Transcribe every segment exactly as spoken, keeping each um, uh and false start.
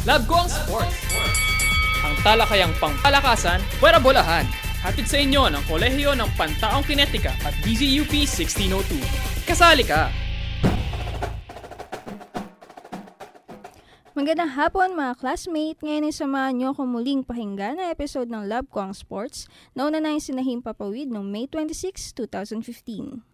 Love ko ang sports. Ang talakayang pangpalakasan, pwera bolahan. Hatid sa inyo ng Kolehiyo ng Pantaong Kinetika at D Z U P sixteen oh two. Kasali ka! Magandang hapon mga classmate. Ngayon ay samahan niyo ako muling pakinggan na episode ng Love ko ang Sports na una na yung sinahing papawid noong May twenty-sixth, twenty fifteen.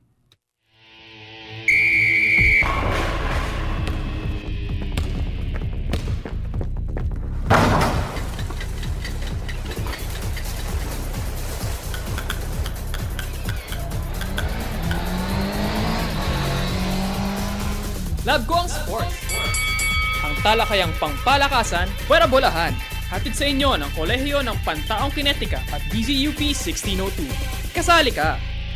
Love ko ang sports. Ang talakayang pangpalakasan, pwera bolahan. Hatid sa inyo ng Kolehiyo ng Pantaong Kinetika at D Z U P sixteen oh two. Kasali ka!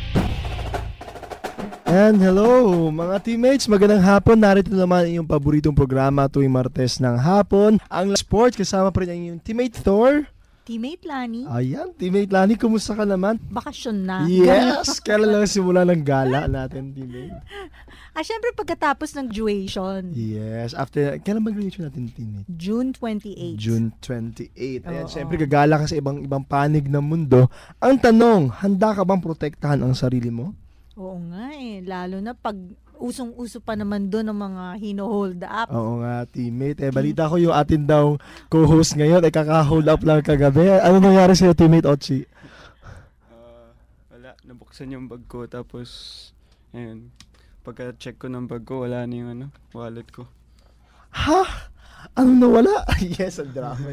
And hello mga teammates, magandang hapon. Narito naman yung paboritong programa tuwing Martes ng hapon, ang Sports. Kasama pa rin ang yung teammate Thor. Teammate Lani. Ayan, teammate Lani, kumusta ka naman? Bakasyon na. Yes! Kailan lang simula ng gala natin, teammate? Ah, syempre pagkatapos ng graduation. Yes, after, kailan ba graduation natin, teammate? June twenty-eighth. June twenty-eighth. Ayan, Oo. syempre gagala ka sa ibang ibang panig ng mundo. Ang tanong, handa ka bang protektahan ang sarili mo? Oo nga eh. Lalo na pag usong-uso pa naman doon ng mga hino-hold up. Oo nga, teammate. Eh, balita ko yung atin daw co-host ngayon ay kaka-hold up lang kagabi. Ano nangyari sa'yo, teammate Ochi? Uh, wala, nabuksan yung bag ko tapos ayun, pagka-check ko ng bag ko, wala na yung ano, wallet ko. Ha? Ano nawala? Yes, ang drama.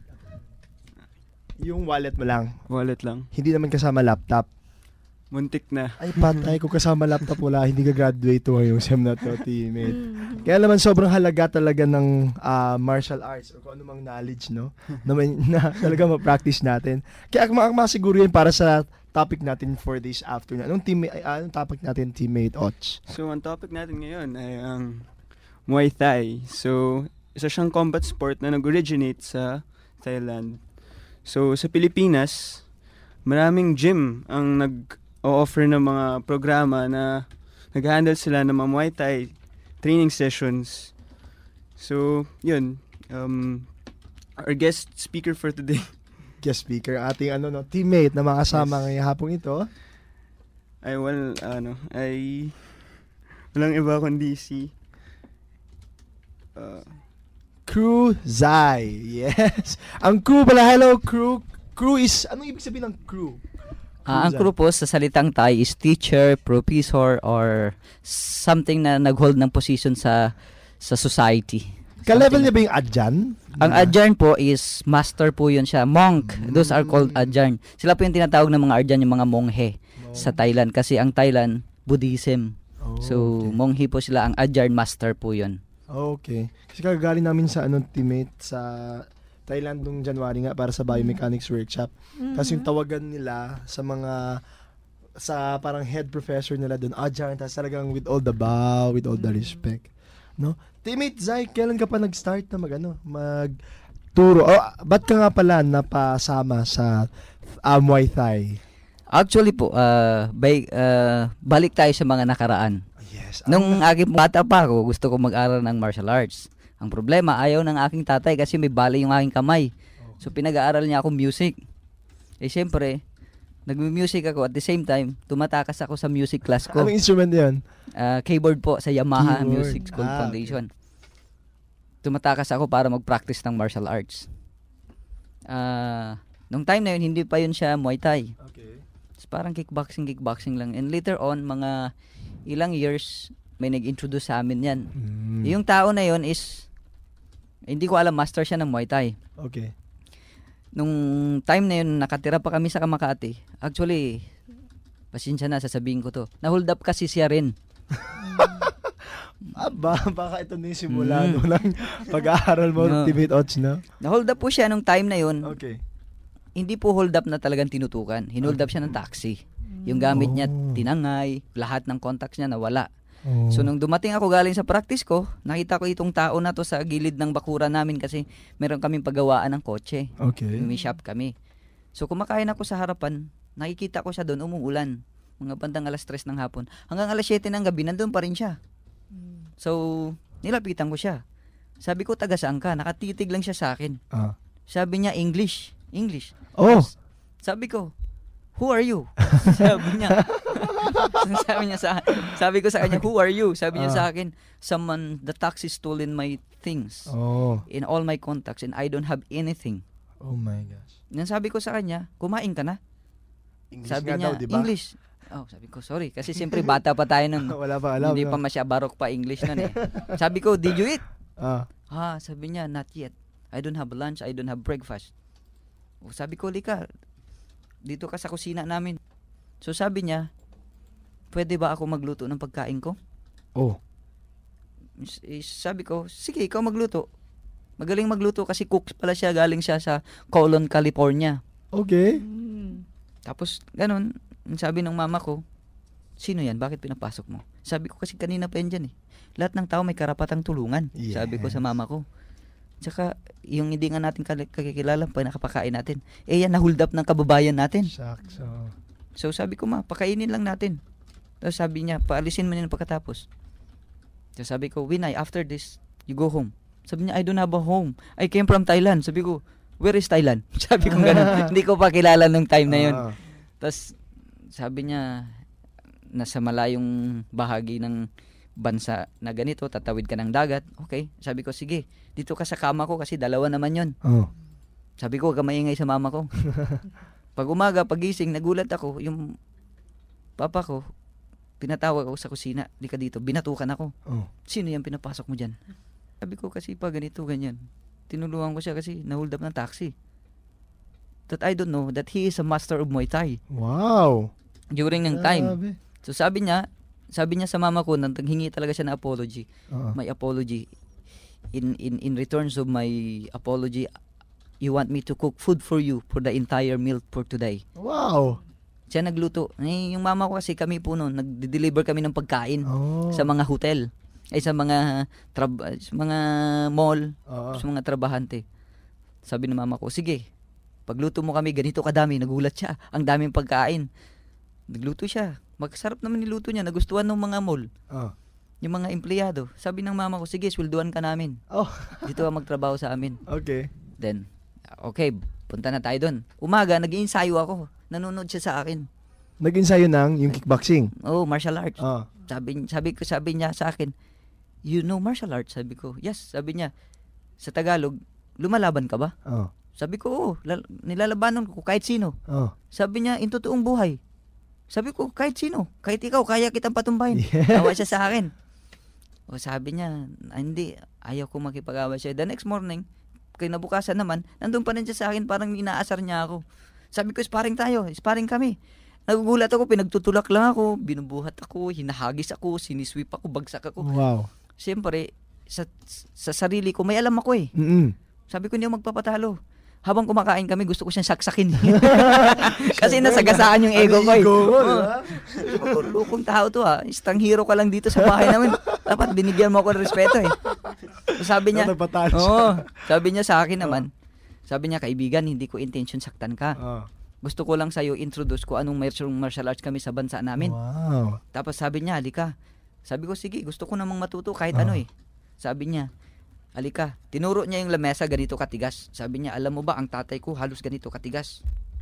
Yung wallet mo lang. Wallet lang. Hindi naman kasama laptop. Muntik na. Ay, patay. Kung kasama laptop wala, hindi ka graduate to ngayong sem na to, teammate. Kaya naman sobrang halaga talaga ng uh, martial arts o kung anumang knowledge, no? na, may, na talaga ma-practice natin. Kaya ang masiguro yun para sa topic natin for this afternoon. Anong, team, uh, anong topic natin, teammate Och? So, ang topic natin ngayon ay ang Muay Thai. So, isa siyang combat sport na nag-originate sa Thailand. So, sa Pilipinas, maraming gym ang nag- o-offer ng mga programa na nag-handle sila ng mga Muay Thai training sessions. So, yun. Um, our guest speaker for today. Guest speaker, ating ano, no, teammate na makasama yes. ngayong hapong ito. Ay, well, ano, ay walang iba kundi si uh, Crew Zai. Yes. Ang crew pala, hello crew. Crew is, anong ibig sabihin ng crew? Uh, ang crew po sa salitang Thai is teacher, professor, or something na nag-hold ng position sa sa society. Ka-level niya ba yung adjan? Ang adjan po is master po yun siya. Monk. Mm. Those are called adjan. Sila po yung tinatawag ng mga adjan, yung mga monghe oh. sa Thailand. Kasi ang Thailand, Buddhism. Oh, so, okay. Monghe po sila. Ang adjan master po yun. Okay. Kasi kagagaling namin sa ano, teammate sa Thailand nung January nga para sa biomechanics workshop. Mm-hmm. Tapos yung tawagan nila sa mga sa parang head professor nila doon, adjan, tapos talagang with all the bow, with all the respect. No? Teammate Zai, kailan ka pa nag-start na mag ano, magturo? Oh, ba't ka nga pala napasama sa uh, Muay Thai? Actually po, uh, by, uh, balik tayo sa mga nakaraan. Yes. Nung aking bata pa ako, gusto ko mag-aral ng martial arts. Ang problema, ayaw ng aking tatay kasi may bali yung aking kamay. So pinag-aaral niya ako music. Eh siyempre, nag-music ako at the same time, tumatakas ako sa music class ko. Anong instrument yan? Uh, keyboard po sa Yamaha Keyboard. Music School ah, Foundation. Tumatakas ako para mag-practice ng martial arts. Uh, nung time na yun, hindi pa yun siya Muay Thai. Okay. So, parang kickboxing, kickboxing lang. And later on, mga ilang years, may nag-introduce sa amin yan. Mm. Yung tao na yun is, hindi ko alam, master siya ng Muay Thai. Okay. Nung time na yun, nakatira pa kami sa Makati. Actually, pasensya na, sasabihin ko to. Na-hold up kasi siya rin. Aba, baka ito na yung simula mm. ng pag-aaral mo, no. Teammate Och, no? Na-hold up po siya nung time na yun. Okay. Hindi po hold up na talagang tinutukan. Hinold up siya ng taxi. Yung gamit niya, tinangay. Lahat ng contacts niya nawala. Oh. So nung dumating ako galing sa practice ko, nakita ko itong tao na to sa gilid ng bakuran namin kasi meron kaming paggawaan ng kotse. Okay. May shop kami. So kumakain ako sa harapan, nakikita ko siya doon umuulan. Mga bandang alas tres ng hapon. Hanggang alas siyete ng gabi, nandun pa rin siya. So, nilapitan ko siya. Sabi ko, taga saan ka? Nakatitig lang siya sa akin. Ah. Sabi niya, English. English. Oh. Sabi ko, who are you? Sabi niya. sabi niya sa sabi ko sa kanya, who are you? Sabi niya Ah. sa akin, someone, the taxi stolen my things Oh. in all my contacts and I don't have anything. Oh my gosh. Nang sabi ko sa kanya, kumain ka na? English Sabi nga niya, daw, di ba? English. Oh, sabi ko, sorry. Kasi siyempre bata pa tayo nun. Wala pa alam. Hindi no? pa masya barok pa English nun eh. Sabi ko, did you eat? Ah. Ha, sabi niya, not yet. I don't have lunch, I don't have breakfast. O, sabi ko, Lika, dito ka sa kusina namin. So sabi niya, pwede ba ako magluto ng pagkain ko? Oh. S- eh, Sabi ko, sige, ikaw magluto. Magaling magluto kasi cook pala siya, galing siya sa Colon, California. Okay. Mm. Tapos, ganun, sabi ng mama ko, sino yan? Bakit pinapasok mo? Sabi ko kasi kanina pa yan dyan eh. Lahat ng tao may karapatang tulungan. Yes. Sabi ko sa mama ko. Tsaka, yung hindi nga natin kal- kakikilala, pa nakapakain natin. Eh yan, nahold up ng kababayan natin. Shucks. Oh. So sabi ko, ma, pakainin lang natin. Tapos sabi niya, paalisin mo nila pagkatapos. So sabi ko, Winay, after this, you go home. Sabi niya, I don't have a home. I came from Thailand. Sabi ko, where is Thailand? Sabi ko ganun. Hindi ko pa kilala nung time na yun. Ah. Tapos sabi niya, nasa malayong bahagi ng bansa na ganito, tatawid ka ng dagat. Okay. Sabi ko, sige, dito ka sa kama ko kasi dalawa naman yun. Oh. Sabi ko, huwag ka maingay sa mama ko. Pag umaga, pagising, nagulat ako, yung papa ko, pinatawag ako sa kusina, di ka dito, binatukan ako. Oh. Sino yan pinapasok mo dyan? Sabi ko kasi pa ganito, ganyan. Tinulungan ko siya kasi nahold up ng taxi. That I don't know that he is a master of Muay Thai Wow. during ng time. Grabe. So sabi niya, sabi niya sa mama ko, nang hingi talaga siya ng apology. Oo. My apology. In in in returns of my apology, you want me to cook food for you for the entire meal for today. Wow. Siya nagluto. Eh, yung mama ko kasi kami po noon, nag-deliver kami ng pagkain Oh. sa mga hotel. Ay sa mga trab- sa mga mall, Oo. sa mga trabahante. Sabi ng mama ko, sige, pagluto mo kami, ganito kadami. Nagulat siya. Ang daming pagkain. Nagluto siya. Magsarap naman niluto niya. Nagustuhan ng mga mall. Oh. Yung mga empleyado. Sabi ng mama ko, sige, swelduan ka namin. Oh. Dito ka magtrabaho sa amin. Okay. Then, okay, punta na tayo doon. Umaga, nag-iinsayo ako. Nanonood siya sa akin. Naging sa'yo ng yung kickboxing. Oh, martial arts. Oh. Sabi, sabi ko, sabi niya sa akin, you know martial arts? Sabi ko, yes. Sabi niya, sa Tagalog, lumalaban ka ba? Oh. Sabi ko, oo, lal- nilalabanan ko kahit sino. Oh. Sabi niya, in totoong buhay. Sabi ko, kahit sino, kahit ikaw, kaya kitang patumbahin. Yeah. Tawa siya sa akin. O sabi niya, "Ah, hindi, ayaw ko makipag-away siya. The next morning, kinabukasan naman, nandun pa rin siya sa akin, parang inaasar niya ako. Sabi ko, sparring tayo, sparring kami. Nagugulat ako, pinagtutulak lang ako, binubuhat ako, hinahagis ako, sinisweep ako, bagsak ako. Wow. Siyempre, sa, sa sarili ko, may alam ako eh. Mm-mm. Sabi ko, hindi ako magpapatalo. Habang kumakain kami, gusto ko siyang saksakin. Kasi nasagasaan yung ego ko eh. Ego mo, di Oo. ba? Lukong tao to ha. Istang hero ka lang dito sa bahay namin. Dapat binigyan mo ako ng respeto eh. So, sabi niya, Nagpatalo siya. oo, sabi niya sa akin naman, sabi niya, kaibigan, hindi ko intention saktan ka. Oh. Gusto ko lang sa'yo introduce ko anong martial martial arts kami sa bansa namin. Wow. Tapos sabi niya, halika. Sabi ko, sige, gusto ko namang matuto kahit Ah. ano eh. Sabi niya, halika. Tinuro niya yung lamesa ganito katigas. Sabi niya, alam mo ba, ang tatay ko halos ganito katigas.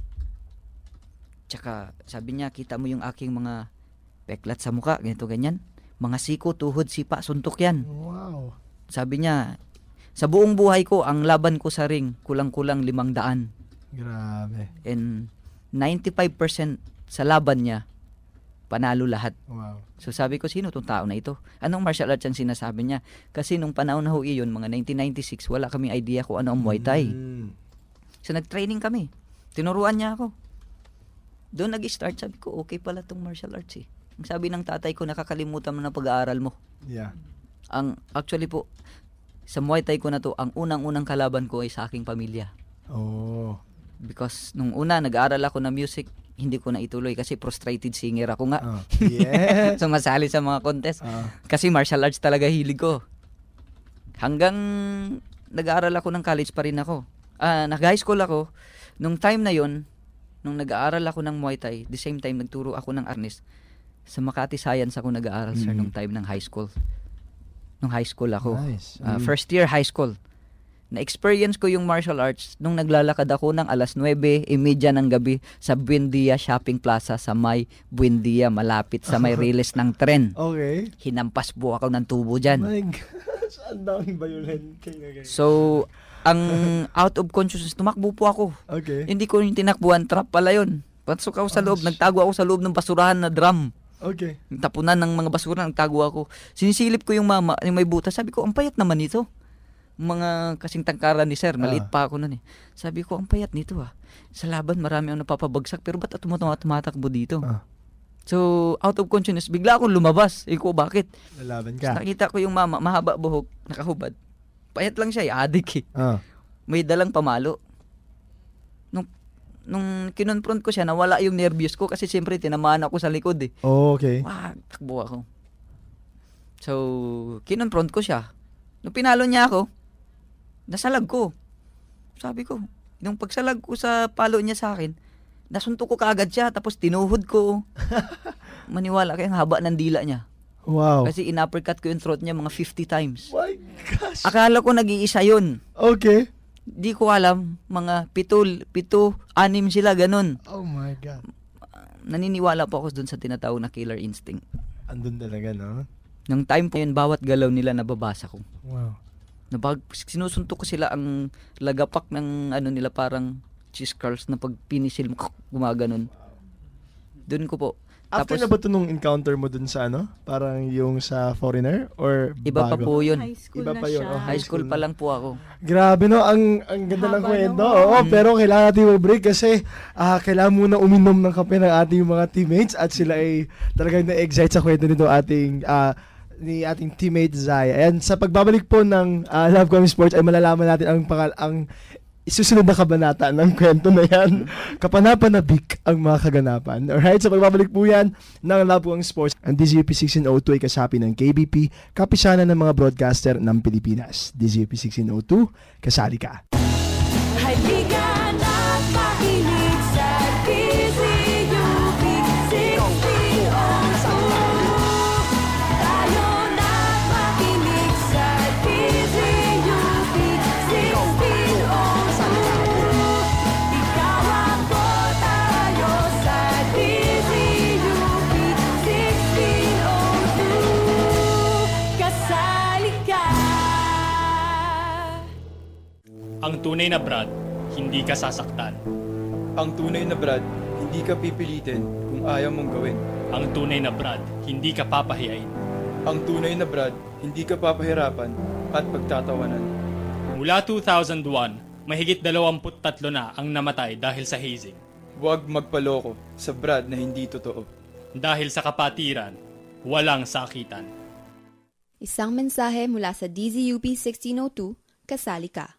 Tsaka, sabi niya, kita mo yung aking mga peklat sa muka, ganito ganyan. Mga siko, tuhod, sipa, suntok yan. Wow. Sabi niya, sa buong buhay ko, ang laban ko sa ring, kulang-kulang limang daan. Grabe. And ninety-five percent sa laban niya, panalo lahat. Wow. So sabi ko, sino tong tao na ito? Anong martial arts ang sinasabi niya? Kasi nung panahon na ho iyon, mga nineteen ninety-six, wala kaming idea kung ano ang Muay Thai. Mm. So nag-training kami. Tinuruan niya ako. Doon nag-start, sabi ko, okay pala tong martial arts eh. Ang sabi ng tatay ko, nakakalimutan mo na pag-aaral mo. Yeah. Ang actually po, sa Muay Thai ko na to, ang unang-unang kalaban ko ay sa aking pamilya. Oh. Because nung una, nag-aaral ako ng music, hindi ko na ituloy kasi frustrated singer ako nga. Oh. Yeah. Sumasali sa mga contest. Ah. Kasi martial arts talaga hilig ko. Hanggang nag-aaral ako ng college pa rin ako. Ah, nag-high school ako. Nung time na yon, nung nag-aaral ako ng Muay Thai, the same time nagturo ako ng arnis. Sa Makati Science ako nag-aaral, sir, Mm. nung time ng high school. nung high school ako. Nice. Ah, Mm. first year high school. Na-experience ko yung martial arts nung naglalakad ako ng alas nuwebe imedya ng gabi sa Buendia Shopping Plaza sa may Buendia, malapit sa may riles ng tren. Okay. Hinampas po ako ng tubo dyan. My gosh, ang daming violent. Okay, okay. So, ang out of consciousness, tumakbo po ako. Okay. Hindi ko yung tinakbuhan, trap pala yun. Pasok ako sa loob, nagtago ako sa loob ng basurahan na drum. Okay. Tapunan ng mga basura, nagtago ako. Sinisilip ko yung mama, yung may butas. Sabi ko, ang payat naman ito. Mga kasing tangkaran ni sir, maliit pa ako nun eh. Sabi ko, ang payat nito ah. Sa laban, marami ang napapabagsak, pero ba't tumatama tumatakbo dito? Ah. So, out of consciousness, bigla akong lumabas. Iko, bakit? Lalaban Tapos ka. nakita ko yung mama, mahaba buhok, nakahubad. Payat lang siya, eh, adik eh. Ah. May dalang pamalo. Nung, nung kinonfront ko siya, nawala yung nervyos ko kasi siyempre tinamaan ako sa likod eh. Oh, okay. Wah, takbo ako. So, kinonfront ko siya. Nung pinalo niya ako, nasalag ko. Sabi ko, nung pagsalag ko sa palo niya sa akin, nasuntok ko kaagad siya, tapos tinuhod ko. Maniwala kayo, ang haba ng dila niya. Wow. Kasi in-uppercut ko yung throat niya mga fifty times. My gosh. Akala ko nag-iisa yun. Okay. Di ko alam, mga pito, pito, anim sila, ganun. Oh my God. Naniniwala po ako dun sa tinatawag na killer instinct. Andun talaga, no? Nung time po yun, bawat galaw nila nababasa ko. Wow. Nabag, sinusuntok ko sila ang lagapak ng ano nila parang cheese curls na pag pinisil mo, gumaganon. Doon ko po. After Tapos, na ba ito nung encounter mo dun sa ano? Parang yung sa foreigner? Or iba pa bago? po yun. High school Iba na pa yun, siya. oh, High school pa lang po ako. Grabe, no? Ang, ang ganda ng Haba kwento. naman. Oo, Mm. pero kailangan natin mag-break kasi ah, kailangan muna uminom ng kape ng ating mga teammates at sila ay talagang na-excite sa kwento nito ating ah, ni ating teammate Zai. Ayan, sa pagbabalik po ng uh, Love Coming Sports ay malalaman natin ang pangal ang isusunod na kabanata ng kwento na yan. Kapanapanabik ang mga kaganapan. Alright, sa pagbabalik po yan ng Love Coming Sports, ang D Z U P sixteen oh two ay kasapi ng K B P, kapisanan ng mga broadcaster ng Pilipinas. D Z U P sixteen oh two, kasali ka. Halika na't makinig sa D Z U P sixteen oh two. Tayo na't makinig sa D Z U P sixteen oh two. Ikaw ako, tayo sa D Z U P sixteen oh two. Kasali ka. Ang tunay na Brad, hindi ka sasaktan. Ang tunay na Brad, hindi ka pipilitin kung ayaw mong gawin. Ang tunay na Brad, hindi ka papahiyain. Ang tunay na Brad, hindi ka papahirapan at pagtatawanan. Mula two thousand one, mahigit dalawampu't tatlo na ang namatay dahil sa hazing. Huwag magpaloko sa Brad na hindi totoo. Dahil sa kapatiran, walang sakitan. Isang mensahe mula sa D Z U P sixteen oh two, kasali ka.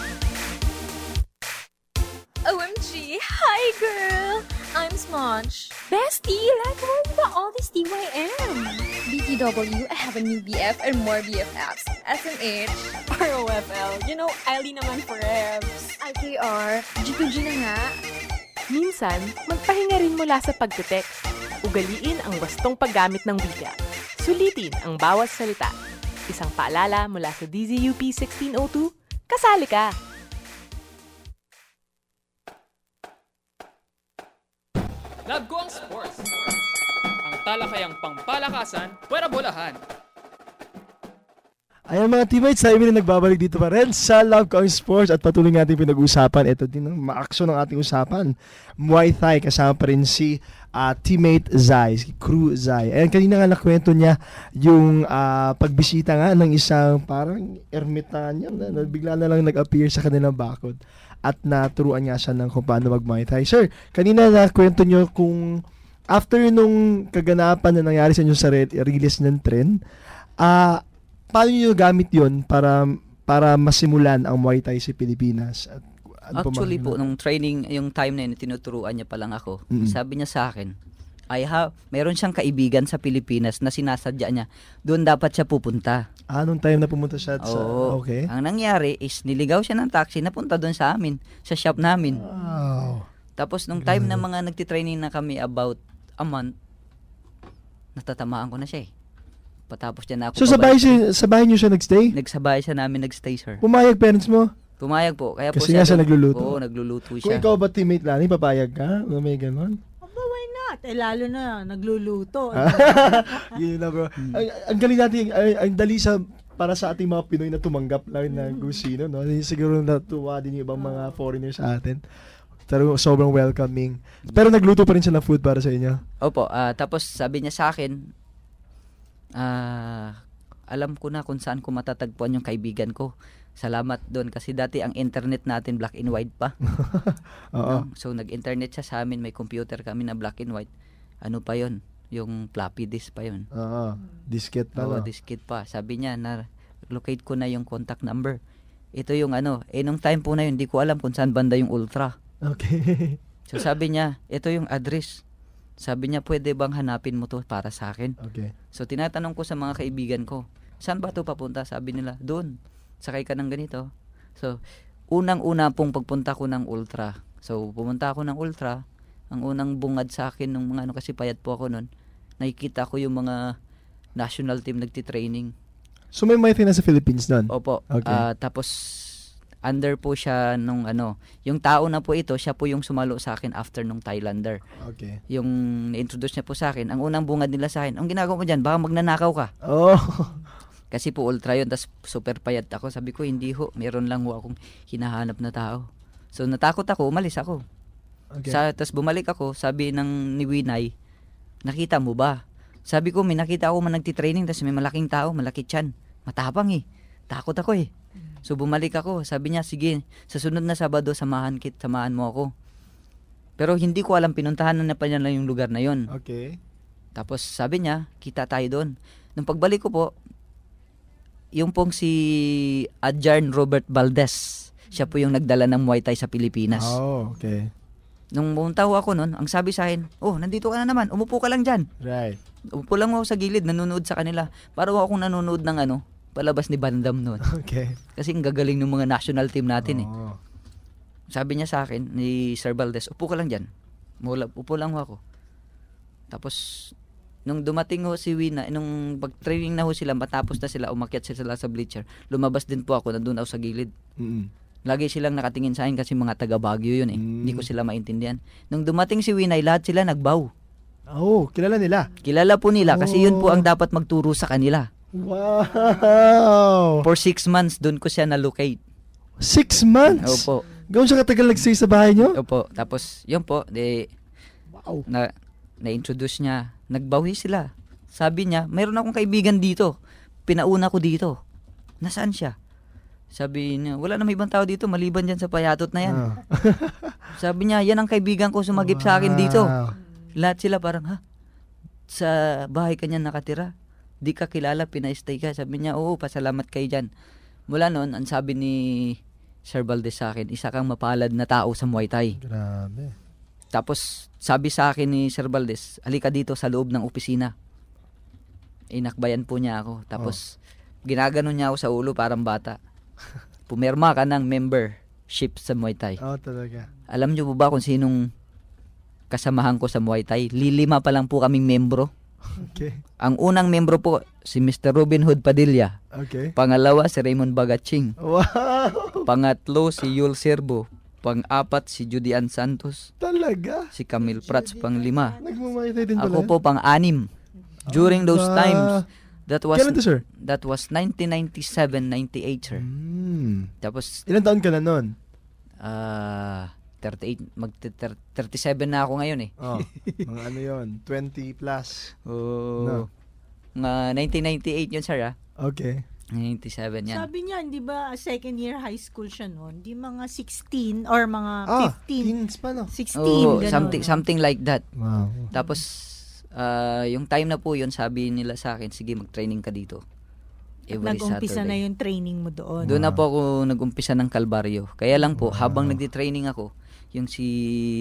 O M G! Hi, girl! I'm Smudge. Bestie, like, where are ba all this T Y M? B T W, I have a new B F and more B F Fs. S M H. R O F L, you know, Eileen naman for Rebs. I K R, G two G na nga. Minsan, magpahinga rin mula sa pagte-text. Ugaliin ang wastong paggamit ng wika. Sulitin ang bawat salita. Isang paalala mula sa D Z U P sixteen oh two, kasali ka! Love ko ang sports. Ang talakayang pangpalakasan, pwera bolahan. Ayan mga teammates, tayo na nagbabalik dito pa rin sa Love Coming Sports at patuloy natin pinag-uusapan. Ito din ang maakso ng ating usapan. Muay Thai, kasama pa rin si uh, teammate Zai, si Crew Zai. Ayan, kanina nga nakwento niya yung uh, pagbisita nga ng isang parang ermitanyo na, na bigla na lang nag-appear sa kanilang bakod at naturuan nga siya ng kung paano mag-Muay Thai. Sir, kanina nakwento niyo kung after nung kaganapan na nangyari sa inyo sa re- release ng trend, ah, uh, paano nyo gamit yun para para masimulan ang Muay Thai sa Pilipinas? At, ano Actually pa po, nung training, yung time na yun, tinuturuan niya pa lang ako. Mm-mm. Sabi niya sa akin, I have, meron siyang kaibigan sa Pilipinas na sinasadya niya, doon dapat siya pupunta. Ah, nung time na pumunta siya sa... Oo. Okay. Ang nangyari is, niligaw siya ng taxi, napunta doon sa amin, sa shop namin. Wow. Tapos nung time na mga nagtitraining na kami about a month, natatamaan ko na siya eh. Patapos niya na ako. So sa bahay, siya, sa bahay niyo siya nagstay? Nagsabay siya namin nagstay, sir. Pumayag parents mo? Pumayag po. Kaya po Kasi nga siya doon- nagluluto. Oo, nagluluto Kung siya. ikaw ba teammate Lani, papayag ka? Na may ganon? Aba, why not? Eh, lalo na, nagluluto. Yun na bro. Ang, ang galing natin, ang, ang dali sa para sa ating mga Pinoy na tumanggap lang na gusino, no? Siguro natuwa din yung ibang mga foreigners sa atin. Pero sobrang welcoming. Pero nagluto pa rin siya ng food para sa inyo. Opo, ah, tapos sabi niya sa akin, ah, alam ko na kung saan ko matatagpuan yung kaibigan ko. Salamat doon kasi dati ang internet natin black and white pa. Oo. No? So nag-internet siya sa amin, may computer kami na black and white. Ano pa yon? Yung floppy disk pa yon. Oo. Disket pa. Oo, no? diskit pa. Sabi niya na locate ko na yung contact number. Ito yung ano, eh nung time po na yun, hindi ko alam kung saan banda yung ultra. Okay. So sabi niya, ito yung address. Sabi niya, pwede bang hanapin mo to para sa akin? Okay. So tinatanong ko sa mga kaibigan ko, saan ba to papunta? Sabi nila, doon. Sakay ka ng ganito. So, unang-una pong pagpunta ko ng ultra. So, pumunta ako ng ultra. Ang unang bungad sa akin nung mga ano, kasi payat po ako noon, nakikita ko yung mga national team nagti-training. So may Muay Thai na sa Philippines doon? Opo. Okay. Ah, tapos under po siya nung ano, yung tao na po ito, siya po yung sumalo sa akin after nung Thailander. Okay. Yung na-introduce niya po sa akin, ang unang bungad nila sa akin, ang ginagawa mo dyan, baka magnanakaw ka. Oh. Kasi po ultra yun, tas super payat ako. Sabi ko, hindi ho, meron lang ho akong hinahanap na tao. So natakot ako, umalis ako. Okay. Sa, tas bumalik ako, sabi ng ni Winay, nakita mo ba? Sabi ko, may nakita ako man nagtitraining, tas may malaking tao, malaki tiyan. Matapang eh. Takot ako eh. So bumalik ako, sabi niya, sige, sa sunod na Sabado, samahan kit, samahan mo ako. Pero hindi ko alam, pinuntahan na pa niya lang yung lugar na yon. Okay. Tapos sabi niya, kita tayo doon. Nung pagbalik ko po, yung pong si Adjarn Robert Valdez, siya po yung nagdala ng Muay Thai sa Pilipinas. Oh, okay. Nung pumunta ho ako noon, ang sabi sa akin, oh, nandito ka na naman, umupo ka lang dyan. Right. Umupo lang ako sa gilid, nanonood sa kanila. Parang akong nanonood ng ano, palabas ni Bandam noon. Okay. Kasi ang gagaling ng mga national team natin eh. Oh. Sabi niya sa akin, ni Sir Valdez, upo ka lang dyan. Mula, upo lang ho ako. Tapos, nung dumating ho si Wina, nung pag-training na ho sila, matapos na sila, umakyat sila sa bleacher, lumabas din po ako, nandun ako sa gilid. Mm. Lagi silang nakatingin sa akin kasi mga taga Baguio yun eh. Mm. Hindi ko sila maintindihan. Nung dumating si Winay, lahat sila nagbow. Oh, kilala nila. Kilala po nila kasi yun po Oh. ang dapat magturo sa kanila. Wow! For six months, doon ko siya na-locate. Six months? Opo. Gawin siya katagal nag-stay sa bahay niyo? Opo. Tapos, yun po, de, Wow. na, na-introduce niya. Nagbawi sila. Sabi niya, mayroon akong kaibigan dito. Pinauna ko dito. Nasaan siya? Sabi niya, wala na may ibang tao dito, maliban dyan sa payatot na yan. Ah. Sabi niya, yan ang kaibigan ko sumagip sa akin dito. Wow. Lahat sila parang, ha? Sa bahay ka niyan nakatira? Di ka kilala, pina-stay ka. Sabi niya, oo, pasalamat kayo dyan. Mula noon, ang sabi ni Sir Valdez sa akin, isa kang mapalad na tao sa Muay Thai. Grabe. Tapos, sabi sa akin ni Sir Valdez, halika dito sa loob ng opisina. Inakbayan po niya ako. Tapos, ginaganon niya ako sa ulo parang bata. Pumirma ka ng membership sa Muay Thai. Oh, talaga. Alam niyo po ba kung sinong kasamahan ko sa Muay Thai? Lilima pa lang po kaming membro. Okay. Ang unang membro po, si Mister Robin Hood Padilla. Okay. Pangalawa, si Raymond Bagaching. Wow! Pangatlo, si Yul Serbo. Pang-apat, si Judy Ann Santos. Talaga? Si Camille Prats, pang-lima. Nagmumuhay tayo din pala. Ako po, pang-anim. During those Ah. times, that was Kailan to, sir? that was nineteen ninety-seven ninety-eight, sir. Hmm. Tapos, Ilan taon ka na nun? ah, thirty-eight, mag thirty-seven na ako ngayon eh. Oh, mga ano yun? twenty plus. Oh. No. Nga nineteen ninety-eight yun, sir, ah. Okay. ninety-seven yan. Sabi niya, di ba, second year high school siya noon, di mga sixteen or mga Ah, fifteen. teens pa no? sixteen, Oo, ganun. something something like that. Wow. Tapos ah, yung time na po yun, sabi nila sa akin, sige, mag-training ka dito. Every Nag-umpisa na Saturday. yung training mo doon. Doon na po ako nag-umpisa ng kalbaryo. Kaya lang po, habang nagdi-training ako, yung si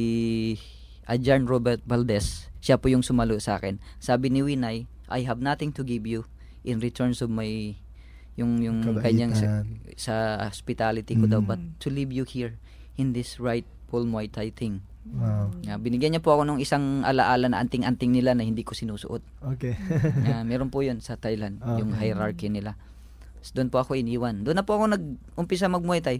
Adjarn Robert Valdez, siya po yung sumalo sa akin. Sabi ni Winay, I have nothing to give you in returns of my yung yung Kabaitan. kanyang sa, sa hospitality ko daw, Mm. but to leave you here in this rightful Muay Thai thing. Wow. Uh, binigyan niya po ako ng isang alaala na anting-anting nila na hindi ko sinusuot. Okay. uh, meron po yun sa Thailand, Okay. yung hierarchy nila. So, doon po ako iniwan. Doon na po ako nag-umpisa mag-Muay Thai.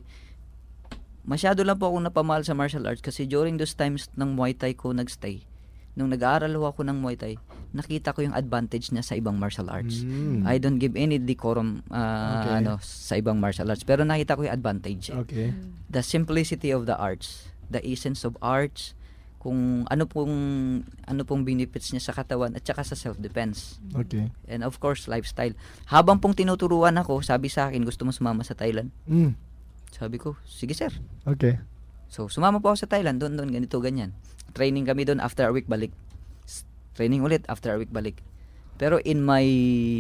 Masyado lang po ako napamahal sa martial arts kasi during those times ng Muay Thai ko nagstay, nung nag-aaral ho ako ng Muay Thai, nakita ko yung advantage niya sa ibang martial arts. Mm. I don't give any decorum uh, Okay. ano sa ibang martial arts, pero nakita ko yung advantage. eh. Okay. The simplicity of the arts, the essence of arts, kung ano pong ano pong benefits niya sa katawan at saka sa self-defense. Okay. And of course, lifestyle. Habang pong tinuturuan ako, sabi sa akin, gusto mo sumama sa Thailand? Mm. Sabi ko, sige sir. Okay. So, sumama po ako sa Thailand, doon, doon, ganito, ganyan. Training kami doon, after a week balik. S- Training ulit, after a week balik. Pero in my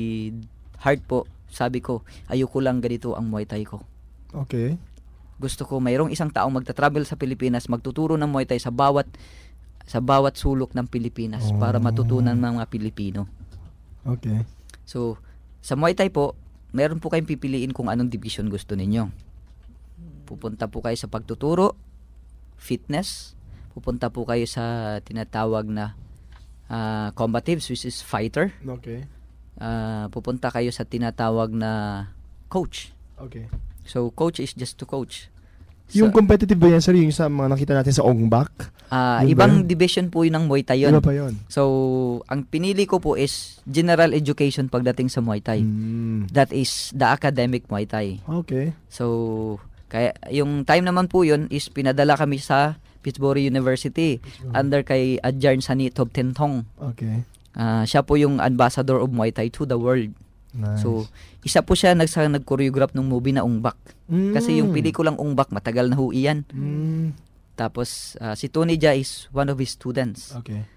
heart po, sabi ko, ayoko lang ganito ang Muay Thai ko. Okay. Gusto ko mayroong isang taong magta-travel sa Pilipinas, magtuturo ng Muay Thai sa bawat sa bawat sulok ng Pilipinas Oh. para matutunan ng mga Pilipino. Okay. So, sa Muay Thai po, meron po kayong pipiliin kung anong division gusto ninyo. Pupunta po kayo sa pagtuturo, fitness, pupunta po kayo sa tinatawag na uh, combatives, which is fighter. Okay. Uh, pupunta kayo sa tinatawag na coach. Okay. So, coach is just to coach. Yung So, competitive ba yan, sir? Yung sa mga nakita natin sa Ongbak? ah, yun ba ibang yun? division po yun ng Muay Thai yun. Iba pa yun? So, ang pinili ko po is general education pagdating sa Muay Thai. Mm. That is the academic Muay Thai. Okay. So, kaya yung time naman po yun is pinadala kami sa Pittsburgh University under kay Adjarn Sani Tobtentong. Okay. Ah, siya po yung ambassador of Muay Thai to the world. Nice. So, isa po siya nag nag-choreograph ng movie na Ongbak. Mm. Kasi yung pelikulang Ongbak, matagal na ho iyan. Mm. Tapos, ah, si Tony Jaa is one of his students. Okay.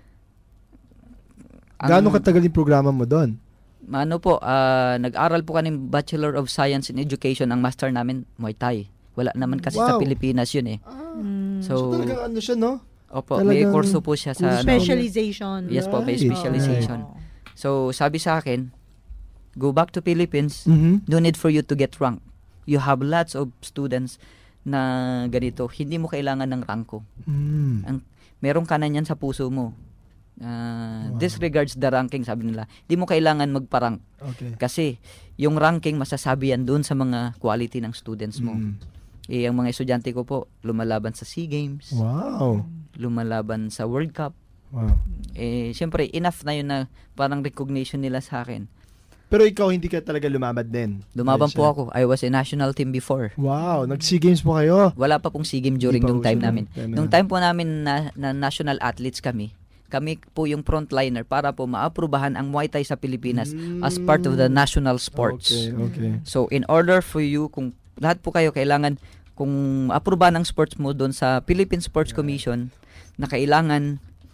Ang- Gaano katagal yung programa mo doon? Ano po, ah, nag-aral po kami Bachelor of Science in Education. Ang master namin, Muay Thai. Wala naman kasi sa Wow. Pilipinas yun eh. Mm. So, So, talagang ano siya, no? opo, may talagang kurso po siya sa... ano, Specialization. Yes po, may Right. specialization. So, sabi sa akin, go back to Philippines, Mm-hmm. no need for you to get rank. You have lots of students na ganito. Hindi mo kailangan ng ranko. Mm. Ang, meron ka na yan sa puso mo. Uh, Wow. Disregards the ranking, sabi nila. Hindi mo kailangan magparank. Okay. Kasi, yung ranking, masasabi yan doon sa mga quality ng students mo. Mm. Eh, ang mga estudyante ko po, lumalaban sa SEA Games, Wow. lumalaban sa World Cup. Wow. Eh, syempre, enough na yun na parang recognition nila sa akin. Pero ikaw, hindi ka talaga lumamad din? Lumaban Dahil po siya- ako. I was a national team before. Wow. Nag-SEA Games po kayo? Wala pa pong SEA Games during Hindi pa nung po time siya namin. nung time na Nung yun. time po namin na, na national athletes kami, kami po yung frontliner para po maaprubahan ang Muay Thai sa Pilipinas as part of the national sports. Okay, okay. So, in order for you, kung lahat po kayo kailangan, kung aprubahan ang sports mo doon sa Philippine Sports Commission, na kailangan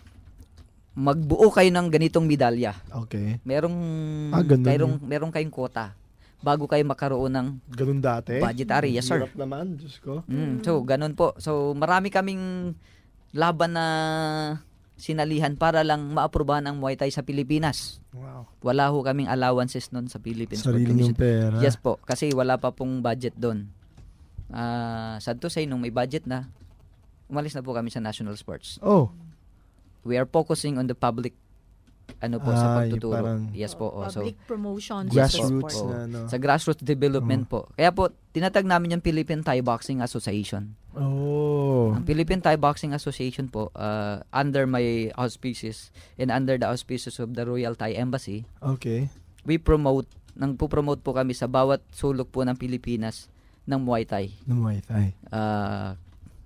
magbuo kayo ng ganitong medalya. Okay. Merong, Ah, ganun merong, merong kayong quota bago kayo magkaroon ng Ganun dati? budgetary. Yes, sir. Hirap naman, Diyos ko. Mm, so, ganun po. So, marami kaming laban na sinalihan para lang maaprubahan ang Muay Thai sa Pilipinas. Wow. Wala ho kaming allowances noon sa Philippine Sport Sarili Commission. niyong pera. Yes po, kasi wala pa pong budget doon. Ah, sad to say, nung may budget na, umalis na po kami sa national sports. Oh. We are focusing on the public ano po Ah, sa yung pagtuturo. parang Yes po. Oh, so, Public promotion. Grassroots Yes po. na, no? sa grassroots development po. Kaya po, tinatag namin yung Philippine Thai Boxing Association. Oh. Ang Philippine Thai Boxing Association po, uh, under my auspices and under the auspices of the Royal Thai Embassy, Okay. we promote, nang po-promote po kami sa bawat sulok po ng Pilipinas ng Muay Thai. Na Muay Thai. Ah,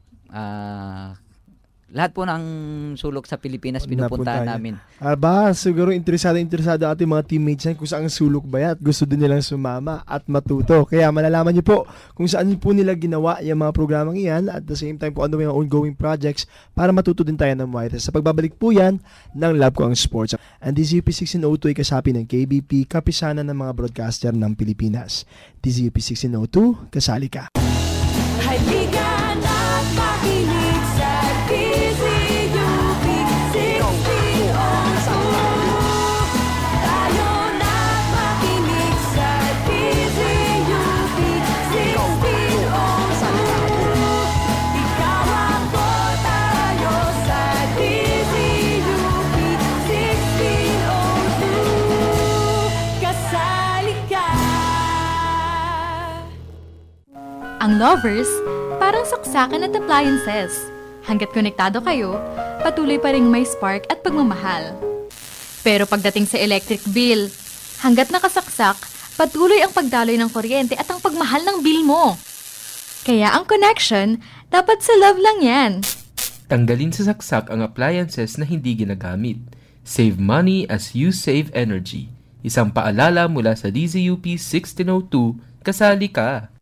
ah, lahat po ng sulok sa Pilipinas Napuntahan pinupuntahan niya. namin. Aba, siguro interesado interesado ating mga teammates yan kung saan sulok ba yan at gusto din nilang sumama at matuto. Kaya malalaman niyo po kung saan po nila ginawa yung mga programang iyan at the same time po ano yung ongoing projects para matuto din tayo ng Muay Thai. Sa pagbabalik po yan ng Love Ko Ang Sports. And D Z U P sixteen oh two ay kasapi ng K B P, kapisanan ng mga broadcaster ng Pilipinas. D Z U P sixteen oh two, kasali ka. Halika na't makinig sa D Z U P sixteen oh two. Tayo na't makinig sa D Z U P sixteen oh two. Ikaw ako, tayo sa Ang lovers, parang saksakan at appliances. Hanggat konektado kayo, patuloy pa rin may spark at pagmamahal. Pero pagdating sa electric bill, hanggat nakasaksak, patuloy ang pagdaloy ng kuryente at ang pagmahal ng bill mo. Kaya ang connection, dapat sa love lang yan. Tanggalin sa saksak ang appliances na hindi ginagamit. Save money as you save energy. Isang paalala mula sa D Z U P sixteen oh two, kasali ka!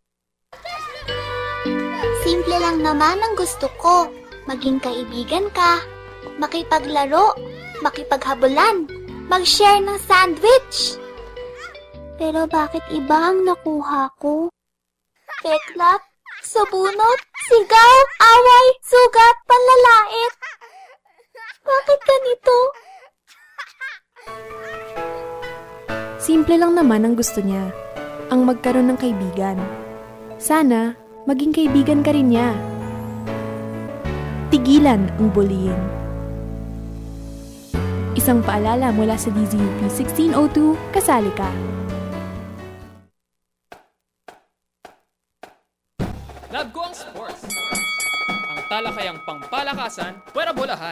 Simple lang naman ang gusto ko. Maging kaibigan ka, makipaglaro, makipaghabulan, mag-share ng sandwich. Pero bakit iba ang nakuha ko? Peklap, sabunot, sigaw, away, sugat, panlalait. Bakit ganito? Simple lang naman ang gusto niya, ang magkaroon ng kaibigan. Sana, maging kaibigan ka rin niya. Tigilan ang bullying. Isang paalala mula sa D Z U P sixteen oh two, kasali ka. Love ko ang sports. Ang talakayang pangpalakasan, pwera bolahan.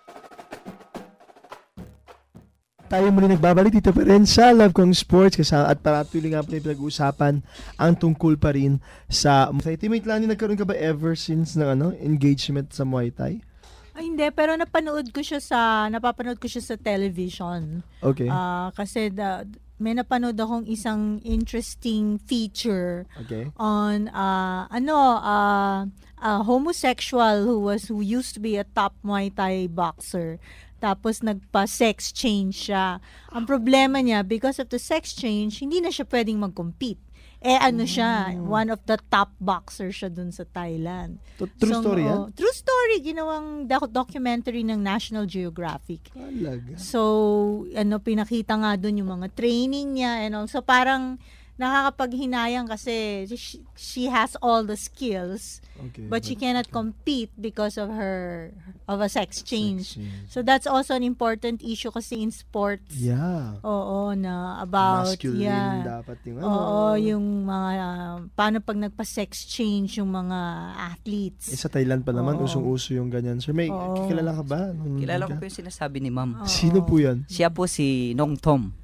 Tayo muli nagbabalik dito pa rin sa Love Kong Sports kasama at paratuloy nga po na pinag-uusapan ang tungkol pa rin sa Muay Thai. Teammate Lani, nagkaroon ka ba ever since ng ano, engagement sa Muay Thai? Ay, hindi, pero napanood ko siya sa napapanood ko siya sa television. Okay. Ah, kasi the, may napanood akong isang interesting feature Okay. on uh, ano uh, a homosexual who was who used to be a top Muay Thai boxer. Tapos nagpa-sex change siya. Ang problema niya, because of the sex change, hindi na siya pwedeng mag-compete. Eh ano siya, one of the top boxers siya dun sa Thailand. True So, story, oh, ah? True story, ginawang doc- documentary ng National Geographic. Talaga. So, ano, pinakita nga dun yung mga training niya and also parang nakakapaghinayang kasi she, she has all the skills, okay, but she cannot compete because of her of a sex change. Sex change. So that's also an important issue kasi in sports. Yeah. Oo, na about Masculine yeah. dapat yung ano. Oo, yung mga uh, paano pag nagpa-sex change yung mga athletes. Eh, sa Thailand pa naman, Oo. usong-uso yung ganyan. Sir, may Oo. kilala ka ba? Nung- Kilala ko po yung sinasabi ni ma'am. Sino po yan? Siya po si Nong Tom.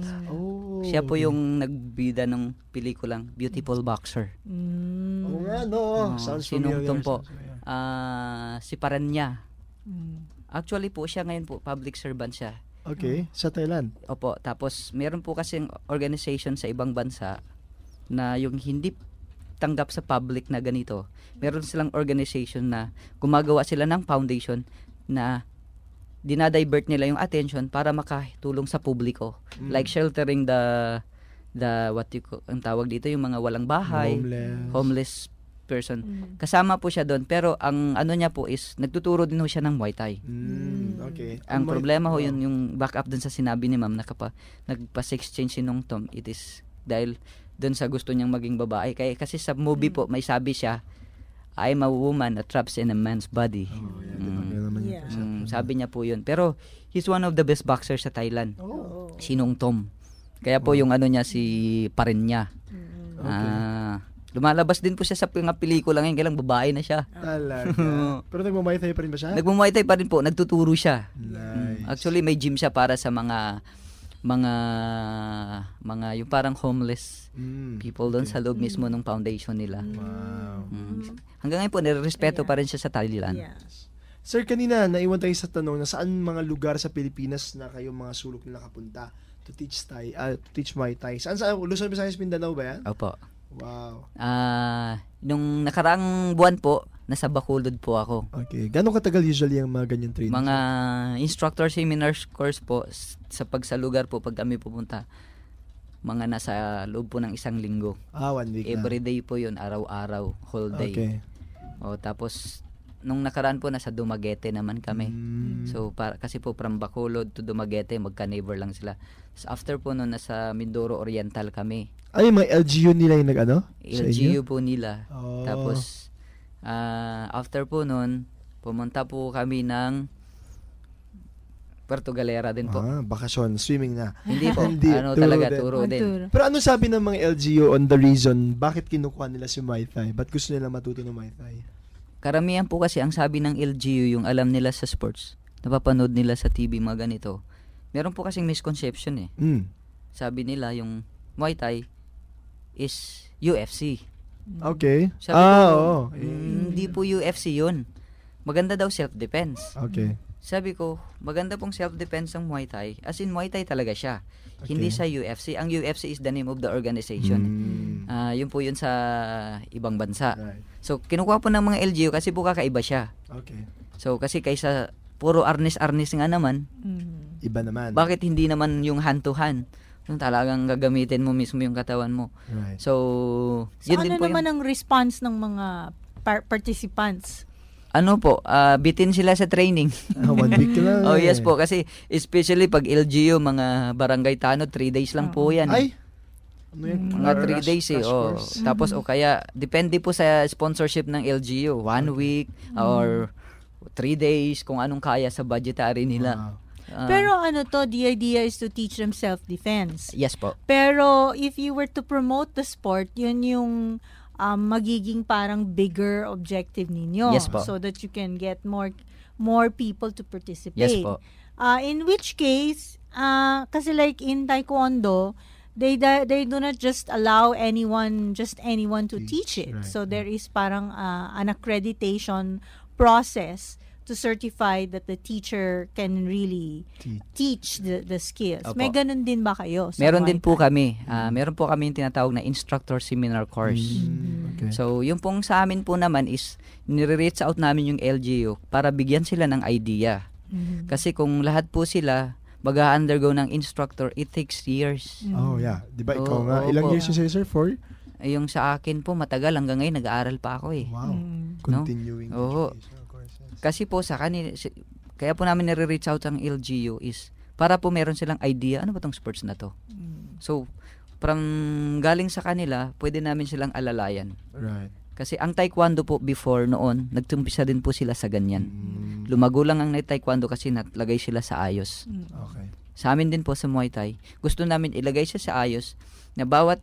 Oh. Siya po yung nagbida ng pelikulang Beautiful Boxer. Oo nga, no. Oo, Sounds si Nong familiar. Tom po. sounds familiar. Ah, si Paranya. Actually po, siya ngayon po, public servant siya. Okay, sa Thailand. Opo, tapos meron po kasing organization sa ibang bansa na yung hindi tanggap sa public na ganito. Meron silang organization na gumagawa sila ng foundation na dinadivert nila yung attention para makatulong sa publiko. Mm. Like sheltering the the what you call, ang tawag dito yung mga walang bahay, Homeless. homeless person. Mm. Kasama po siya doon, pero ang ano niya po is nagtuturo din ho siya ng Muay Thai. Mm, okay. Ang Muay- problema ho oh. yun yung back up dun sa sinabi ni ma'am na kapag nagpa-sex change si Nong Tom, it is dahil dun sa gusto niyang maging babae. Kaya kasi sa movie po may sabi siya, I'm a woman that traps in a man's body. Oh, Mm. Yeah. Mm, sabi niya po yun. Pero he's one of the best boxers sa Thailand. Oh. Si Nong Tom. Kaya po yung ano niya si Parenya. Ah, lumalabas din po siya sa mga pelikula ngayon, kailang babae na siya. Talaga. Pero nagmamay tayo pa rin ba siya? Nagmumuay Thai pa rin po, nagtuturo siya. Nice. Mm, Actually may gym siya para sa mga mga mga yung parang homeless Mm, people doon sa loob mismo ng foundation nila. Wow. Mm. Hanggang ngayon po nirerespeto pa rin siya sa Thailand. Sir, kanina naiwan tayo sa tanong na saan mga lugar sa Pilipinas na kayo mga sulok nila kapunta to teach Thai, uh, to teach Muay Thai. Saan sa Luzon, Visayas, Mindanao ba yan? Opo. Wow. Ah, nung nakaraang buwan po, nasa Bacolod po ako. Okay. Gano'ng katagal usually ang mga ganyan training? Mga instructor seminars course po s- sa pagsalugar po pag kami pupunta. Mga nasa loob po ng isang linggo. Ah, one week Every na. day po yun, araw-araw, whole day. Okay. O tapos nung nakaraan po nasa Dumaguete naman kami. Mm. So para kasi po from Bacolod to Dumaguete magka-neighbor lang sila. So, after po noon nasa Mindoro Oriental kami. Ay, mga L G U nila yung nag-ano? Sa L G U inyo? po nila. Oh. Tapos ah, after po noon pumunta po kami ng Puerto Galera din po. Ah, bakasyon, swimming na. Hindi po. Ano talaga, turo din. Pero ano sabi ng mga L G U on the reason bakit kinukuha nila si Muay Thai? Ba't gusto nila matuto ng Muay Thai? Karamihan po kasi ang sabi ng L G U, yung alam nila sa sports, napapanood nila sa T V mga ganito. Meron po kasing misconception eh. Mm. Sabi nila yung Muay Thai is U F C. Okay. Sabi ah, ko, oo. mm, hindi po U F C yun. Maganda daw self-defense. Okay. Sabi ko, maganda pong self-defense ng Muay Thai. As in, Muay Thai talaga siya. Okay. Hindi sa U F C. Ang U F C is the name of the organization. Mm. Uh, yun po yun sa ibang bansa. Right. So, kinukuha po ng mga L G U kasi po kakaiba siya. Okay. So, kasi kaysa puro arnis-arnis nga naman, iba naman. bakit hindi naman yung hand-to-hand? Yung talagang gagamitin mo mismo yung katawan mo. Right. So, So, yun din ano po naman yung, ang response ng mga par- participants? ano po, ah, bitin sila sa training. Ah, one week lang. Oh, eh. yes po. Kasi, especially pag L G U, mga barangay tanod, three days lang po yan. Ay! Ano yan? Mga three Crash- days eh. crash Oh. course. Tapos, o kaya, depende po sa sponsorship ng L G U. One week, or three days, kung anong kaya sa budgetary nila. Ah, Pero ano to, the idea is to teach them self-defense. yes po. Pero if you were to promote the sport, yun yung um, magiging parang bigger objective ninyo. Yes po. So that you can get more more people to participate. Yes po. Uh, in which case, uh, kasi like in Taekwondo, they da- they do not just allow anyone, just anyone to teach, it. right. So there is parang uh, an accreditation process to certify that the teacher can really Teach. teach the the skills. Opo. May ganun din ba kayo? Sa Meron Muay din po Thai? kami. Ah, meron po kami yung tinatawag na instructor seminar course. Mm, okay. So, yung pong sa amin po naman is nire-reach out namin yung L G U para bigyan sila ng idea. Mhm. Kasi kung lahat po sila mag-undergo ng instructor, it takes years. Oh, yeah. Di ba ikaw Oo, nga? Ilang opo. years yung sa'yo, sir? Four? Eh, yung sa akin po, matagal. Hanggang ngayon, nag-aaral pa ako eh. Wow. Mm. No? Continuing Oo. education, of course. Yes. Kasi po sa kanila, si- kaya po namin nire-reach out ang L G U is para po meron silang idea, ano ba tong sports na to? So, from galing sa kanila, pwede namin silang alalayan. Right. Kasi ang taekwondo po before noon, nagtumpisa din po sila sa ganyan. Mm. Lumago lang ang taekwondo kasi natlagay sila sa ayos. Okay. Sa amin din po sa Muay Thai, gusto namin ilagay siya sa ayos na bawat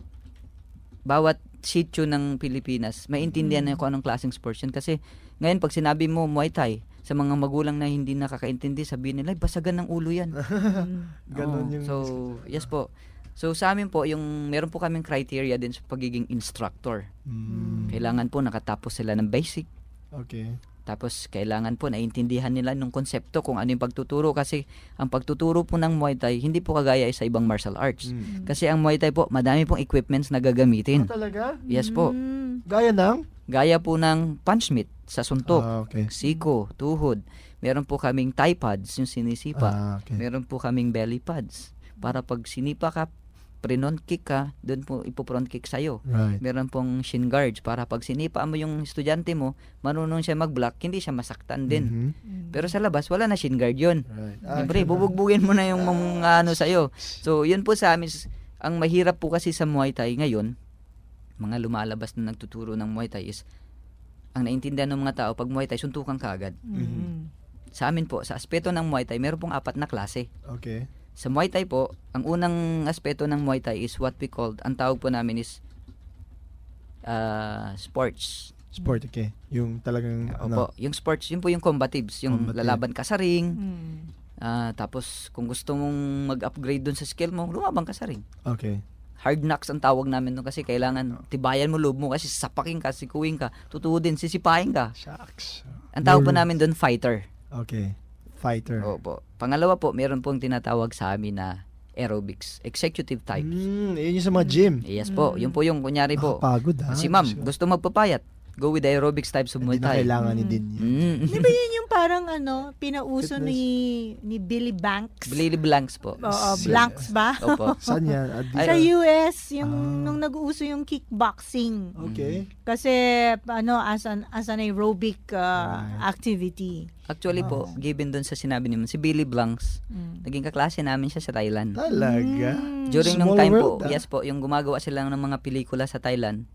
bawat sitio ng Pilipinas, maintindihan na kung anong klaseng sports yun. Kasi ngayon pag sinabi mo Muay Thai, sa mga magulang na hindi nakakaintindi, sabihin nila, "Ay, basagan ng ulo yan." Ganon Oo. yung... So, yes po. So sa amin po, yung meron po kaming criteria din sa pagiging instructor. Mm. Kailangan po nakatapos sila ng basic. Okay. Tapos kailangan po naintindihan nila ng konsepto kung ano yung pagtuturo kasi ang pagtuturo po ng Muay Thai hindi po kagaya sa ibang martial arts. Mm. Kasi ang Muay Thai po, madami pong equipments na gagamitin. Ah, talaga? Yes po. Gaya ng? Gaya po ng punch meet sa suntok, Ah, okay. siko, tuhod. Meron po kaming thigh pads, yung sinisipa. Ah, okay. Meron po kaming belly pads. Para pag sinipa ka, pre-front kick ka, doon po ipo-front kick sa'yo. Right. Meron pong shin guards para pag sinipa mo yung estudyante mo, marunong siya mag-block, hindi siya masaktan din. Mhm. Pero sa labas, wala na shin guard yun. Right. Ah, Siyempre, ganun. bubugbugin mo na yung mga ano sa'yo. So, yun po sa amin. Ang mahirap po kasi sa Muay Thai ngayon, mga lumalabas na nagtuturo ng Muay Thai is, ang naintindihan ng mga tao, pag Muay Thai, suntukan ka agad. Mhm. Sa amin po, sa aspeto ng Muay Thai, meron pong apat na klase. Okay. Sa Muay Thai po, ang unang aspeto ng Muay Thai is what we called, ang tawag po namin is uh, sports. Sport, okay. Yung talagang, ano? Opo, yung sports, yun po yung combatives, yung Combative. lalaban ka sa ring. Mm. Ah, tapos kung gusto mong mag-upgrade dun sa skill mo, lumabang ka sa ring. Okay. Hard knocks ang tawag namin doon kasi kailangan tibayan mo loob mo kasi sapakin ka, sikuin ka, tutuudin, sisipahin ka. Shucks. Ang tawag po Your- namin doon fighter. Okay. Fighter. Opo. Pangalawa po, meron pong tinatawag sa amin na aerobics, executive types. Mm, yun yung sa mga gym. Yes po, yun po yung kunyari po. Nakapagod, ha? Si ma'am, gusto magpapayat. Go with the aerobics types of Muay Hindi na Thai. kailangan ni Din yun. Mm. Di ba yun yung parang ano, pinauso Fitness. ni ni Billy Banks? Billy Blanks po. Oo, Blanks ba? Opo. Saan yan? Ah, di- Sa U S, yung nung nag-uuso yung kickboxing. Okay. Kasi ano as an as an aerobic uh, activity. Actually po, given doon sa sinabi niyo, si Billy Blanks, Mm. naging kaklase namin siya sa Thailand. Talaga? During Small nung time world, po, ah. yes po, yung gumagawa sila ng mga pelikula sa Thailand,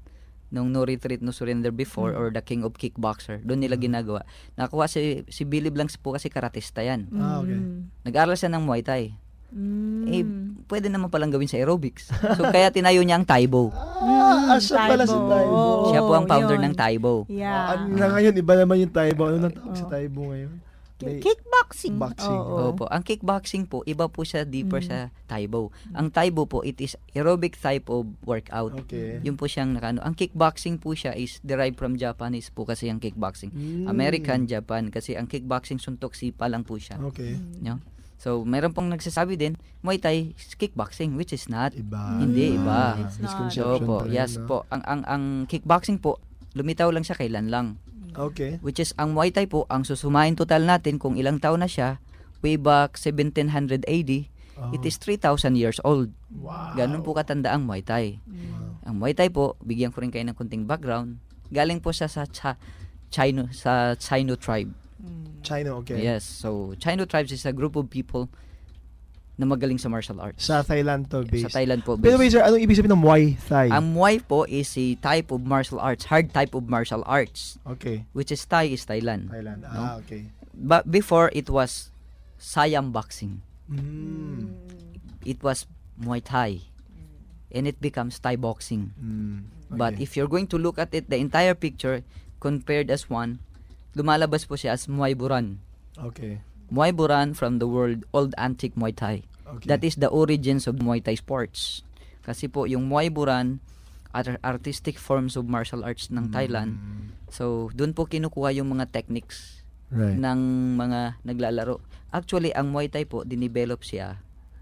nung No Retreat, No Surrender before Mm. or The King of Kickboxer. Doon nila ginagawa. Nakuha si, si Billy Blanks po kasi karatista yan. Ah, okay. Nag-aral siya ng Muay Thai. Mm. Eh, pwede naman palang gawin sa aerobics. So, kaya tinayo niya ang Taibo. Ah, siya pala si Taibo. Siya po ang founder yun. ng Taibo. Yeah. Ano na ngayon, iba naman yung Taibo. Ano nang tawag sa Taibo ngayon? May- Kickboxing. Boxing. Oo. Opo. Ang kickboxing po, iba po siya deeper Mm. sa Taibo. Ang Taibo po, it is aerobic type of workout. Okay. Yun po siyang nakano. Ang kickboxing po siya is derived from Japanese po kasi ang kickboxing. Mm. American, Japan. Kasi ang kickboxing suntok sipa lang po siya. Okay. No? So, mayroon pong nagsasabi din, Muay Thai is kickboxing, which is not. Iba. Hindi, iba. It's not. Misconception So po, pa rin, yes no? po. Ang, ang, ang kickboxing po, lumitaw lang siya kailan lang. Okay. Which is, ang Muay Thai po, ang susumahin total natin kung ilang taon na siya, way back seventeen hundred A D, Oh. it is three thousand years old. Wow. Ganun po katanda ang Muay Thai. Ang Muay Thai po, bigyan ko rin kayo ng kunting background. Galing po siya sa Cha- Chino, sa Chino tribe. China, okay. Yes, so Chino tribes is a group of people na magaling sa martial arts. Sa Thailand to based. Sa Thailand po Pero based. wait sir, anong ibig sabihin ng Muay Thai? Ang Muay po is a type of martial arts, hard type of martial arts. Okay. Which is Thai is Thailand. Thailand. No? Ah, okay. But before it was Siam boxing. Mm. It was Muay Thai. And it becomes Thai boxing. Mm. But Okay. if you're going to look at it, the entire picture compared as one, lumalabas po siya as Muay Buran. Okay. Muay Buran from the world old antique Muay Thai. Okay. That is the origins of Muay Thai sports. Kasi po yung Muay Buran are artistic forms of martial arts ng Thailand. So doon po kinukuha yung mga techniques Right. ng mga naglalaro. Actually ang Muay Thai po dinevelop siya,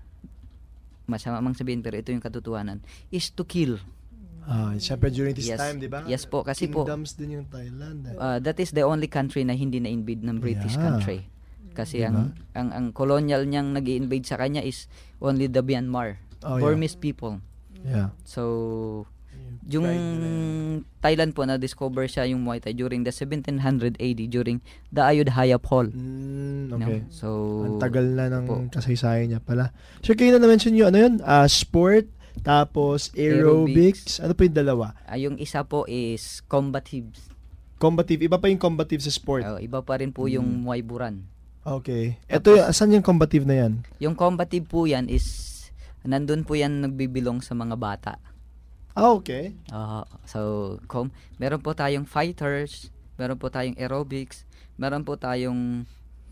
masama mang sabihin pero ito yung katotohanan, is to kill. Ah, syempre during this Yes. time, di ba? Yes po, kasi po Kingdoms din yung Thailand. eh. Uh, that is the only country na hindi na-invade ng British Yeah. country. Kasi Diba? ang, ang ang colonial niyang nag-invade sa kanya is only the Myanmar, Oh, yeah. Burmese people. Yeah. So yung Thailand po na-discover siya yung Muay Thai during the seventeen hundred A D during the Ayutthaya Fall. Mm, No? okay. So Ang tagal na ng po. kasaysayan niya pala. So kayo na na-mention nyo, ano yun? Ah, sport, tapos aerobics. Ano pa yung dalawa? Ah, yung isa po is combatives. Combative. Iba pa yung combative sa sport. Oh, iba pa rin po yung Mm. Muay Buran. Okay. Ito, yung- saan yung combative na yan? Yung combative po yan is nandun po yan nagbibilong sa mga bata. Ah, okay. Ah, so, com- meron po tayong fighters, meron po tayong aerobics, meron po tayong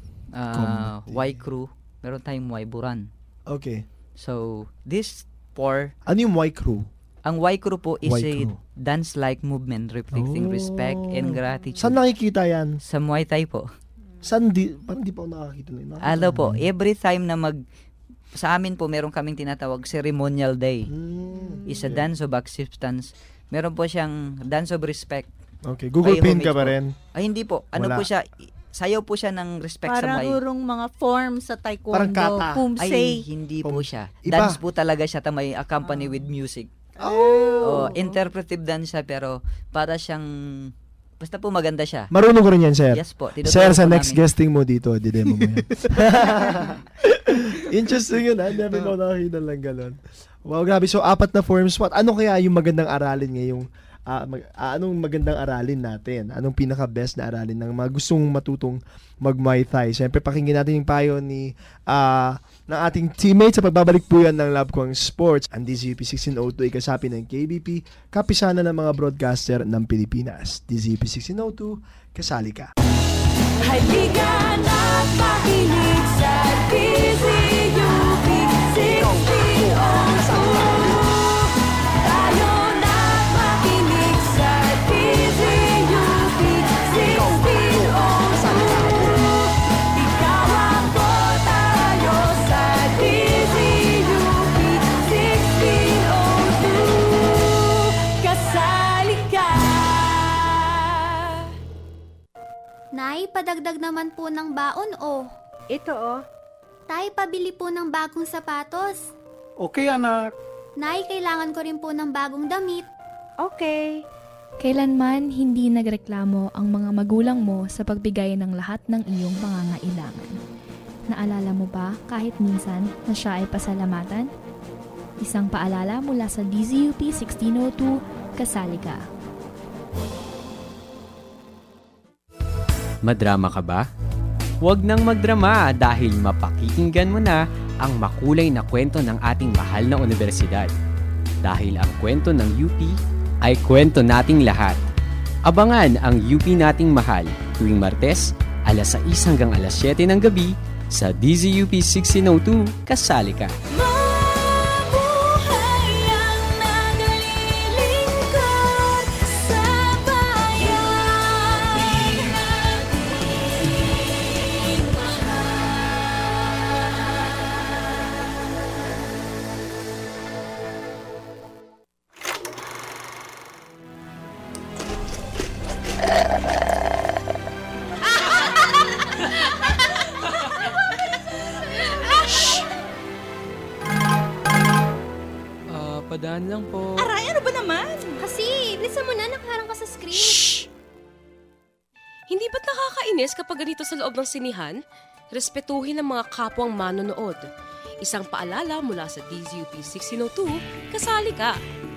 uh, Y crew, meron tayong Muay Buran. Okay. So, this four, Ano yung Y crew? ang Y crew po is Y a crew. dance-like movement reflecting Oh. respect and gratitude. Saan nakikita yan? Sa Muay Thai po. Saan di, parang di pa ako nakakita na yun. Nakakita Ano ko po, na yun. every time na mag, sa amin po, meron kaming tinatawag ceremonial day. Mm, Is a okay. dance of acceptance. Meron po siyang dance of respect. Okay. Google Ay, pin homage ka ba po. rin? Ay, hindi po. Ano Wala. po siya, i- sayaw po siya ng respect sa Parang may... urong mga form sa taekwondo. Parang kata. Ay, Pumsei. hindi po siya. Iba. Dance po talaga siya ta may accompany with music. Oh. Oh, interpretive dance siya pero para siyang basta po maganda siya. Marunong ko rin yan, sir. Yes po. tinuturo Sir, sa po next namin. guesting mo dito, didemo mo yan. Interesting yun, ha? Never ko nakakita lang galon. Wow, grabe. So, apat na forms. What? Ano kaya yung magandang aralin ngayong, ah, mag, ah, anong magandang aralin natin? Anong pinaka-best na aralin ng mga gustong matutong mag-Muay Thai? Siyempre, pakinggan natin yung payo ni, ah, ng ating teammates sa pagbabalik po yan ng Love Kwang Sports. Ang D Z U P sixteen oh two ay kasapi ng K B P, kapisana ng mga broadcaster ng Pilipinas. D Z U P sixteen oh two, kasali ka. Halika na't makinig sa D Z U P sixteen oh two. Tayo na't makinig sa D Z U P sixteen oh two. Ikaw ako, tayo sa D Z U P sixteen oh two. Kasali ka. Nay, padagdag naman po ng baon oh. Ito oh. Tay, pabili po ng bagong sapatos. Okay anak. Nay, kailangan ko rin po ng bagong damit. Okay. Kailanman hindi nagreklamo ang mga magulang mo sa pagbigay ng lahat ng iyong pangangailangan. Naalala mo ba kahit minsan na siya ay pasalamatan? Isang paalala mula sa D Z U P sixteen oh two, kasali ka. Madrama ka ba? Huwag nang magdrama dahil mapakikinggan mo na ang makulay na kwento ng ating mahal na universidad. Dahil ang kwento ng U P ay kwento nating lahat. Abangan ang U P nating mahal tuwing Martes, alas sais hanggang alas siyete ng gabi sa D Z U P sixteen oh two, kasali ka. Padaan lang po. Aray, ano ba naman? Kasi, bilisan mo na, nakaharang ka sa screen. Shh! Hindi ba't nakakainis kapag ganito sa loob ng sinihan? Respetuhin ang mga kapwang manonood. Isang paalala mula sa D Z U P sixteen oh two, kasali ka.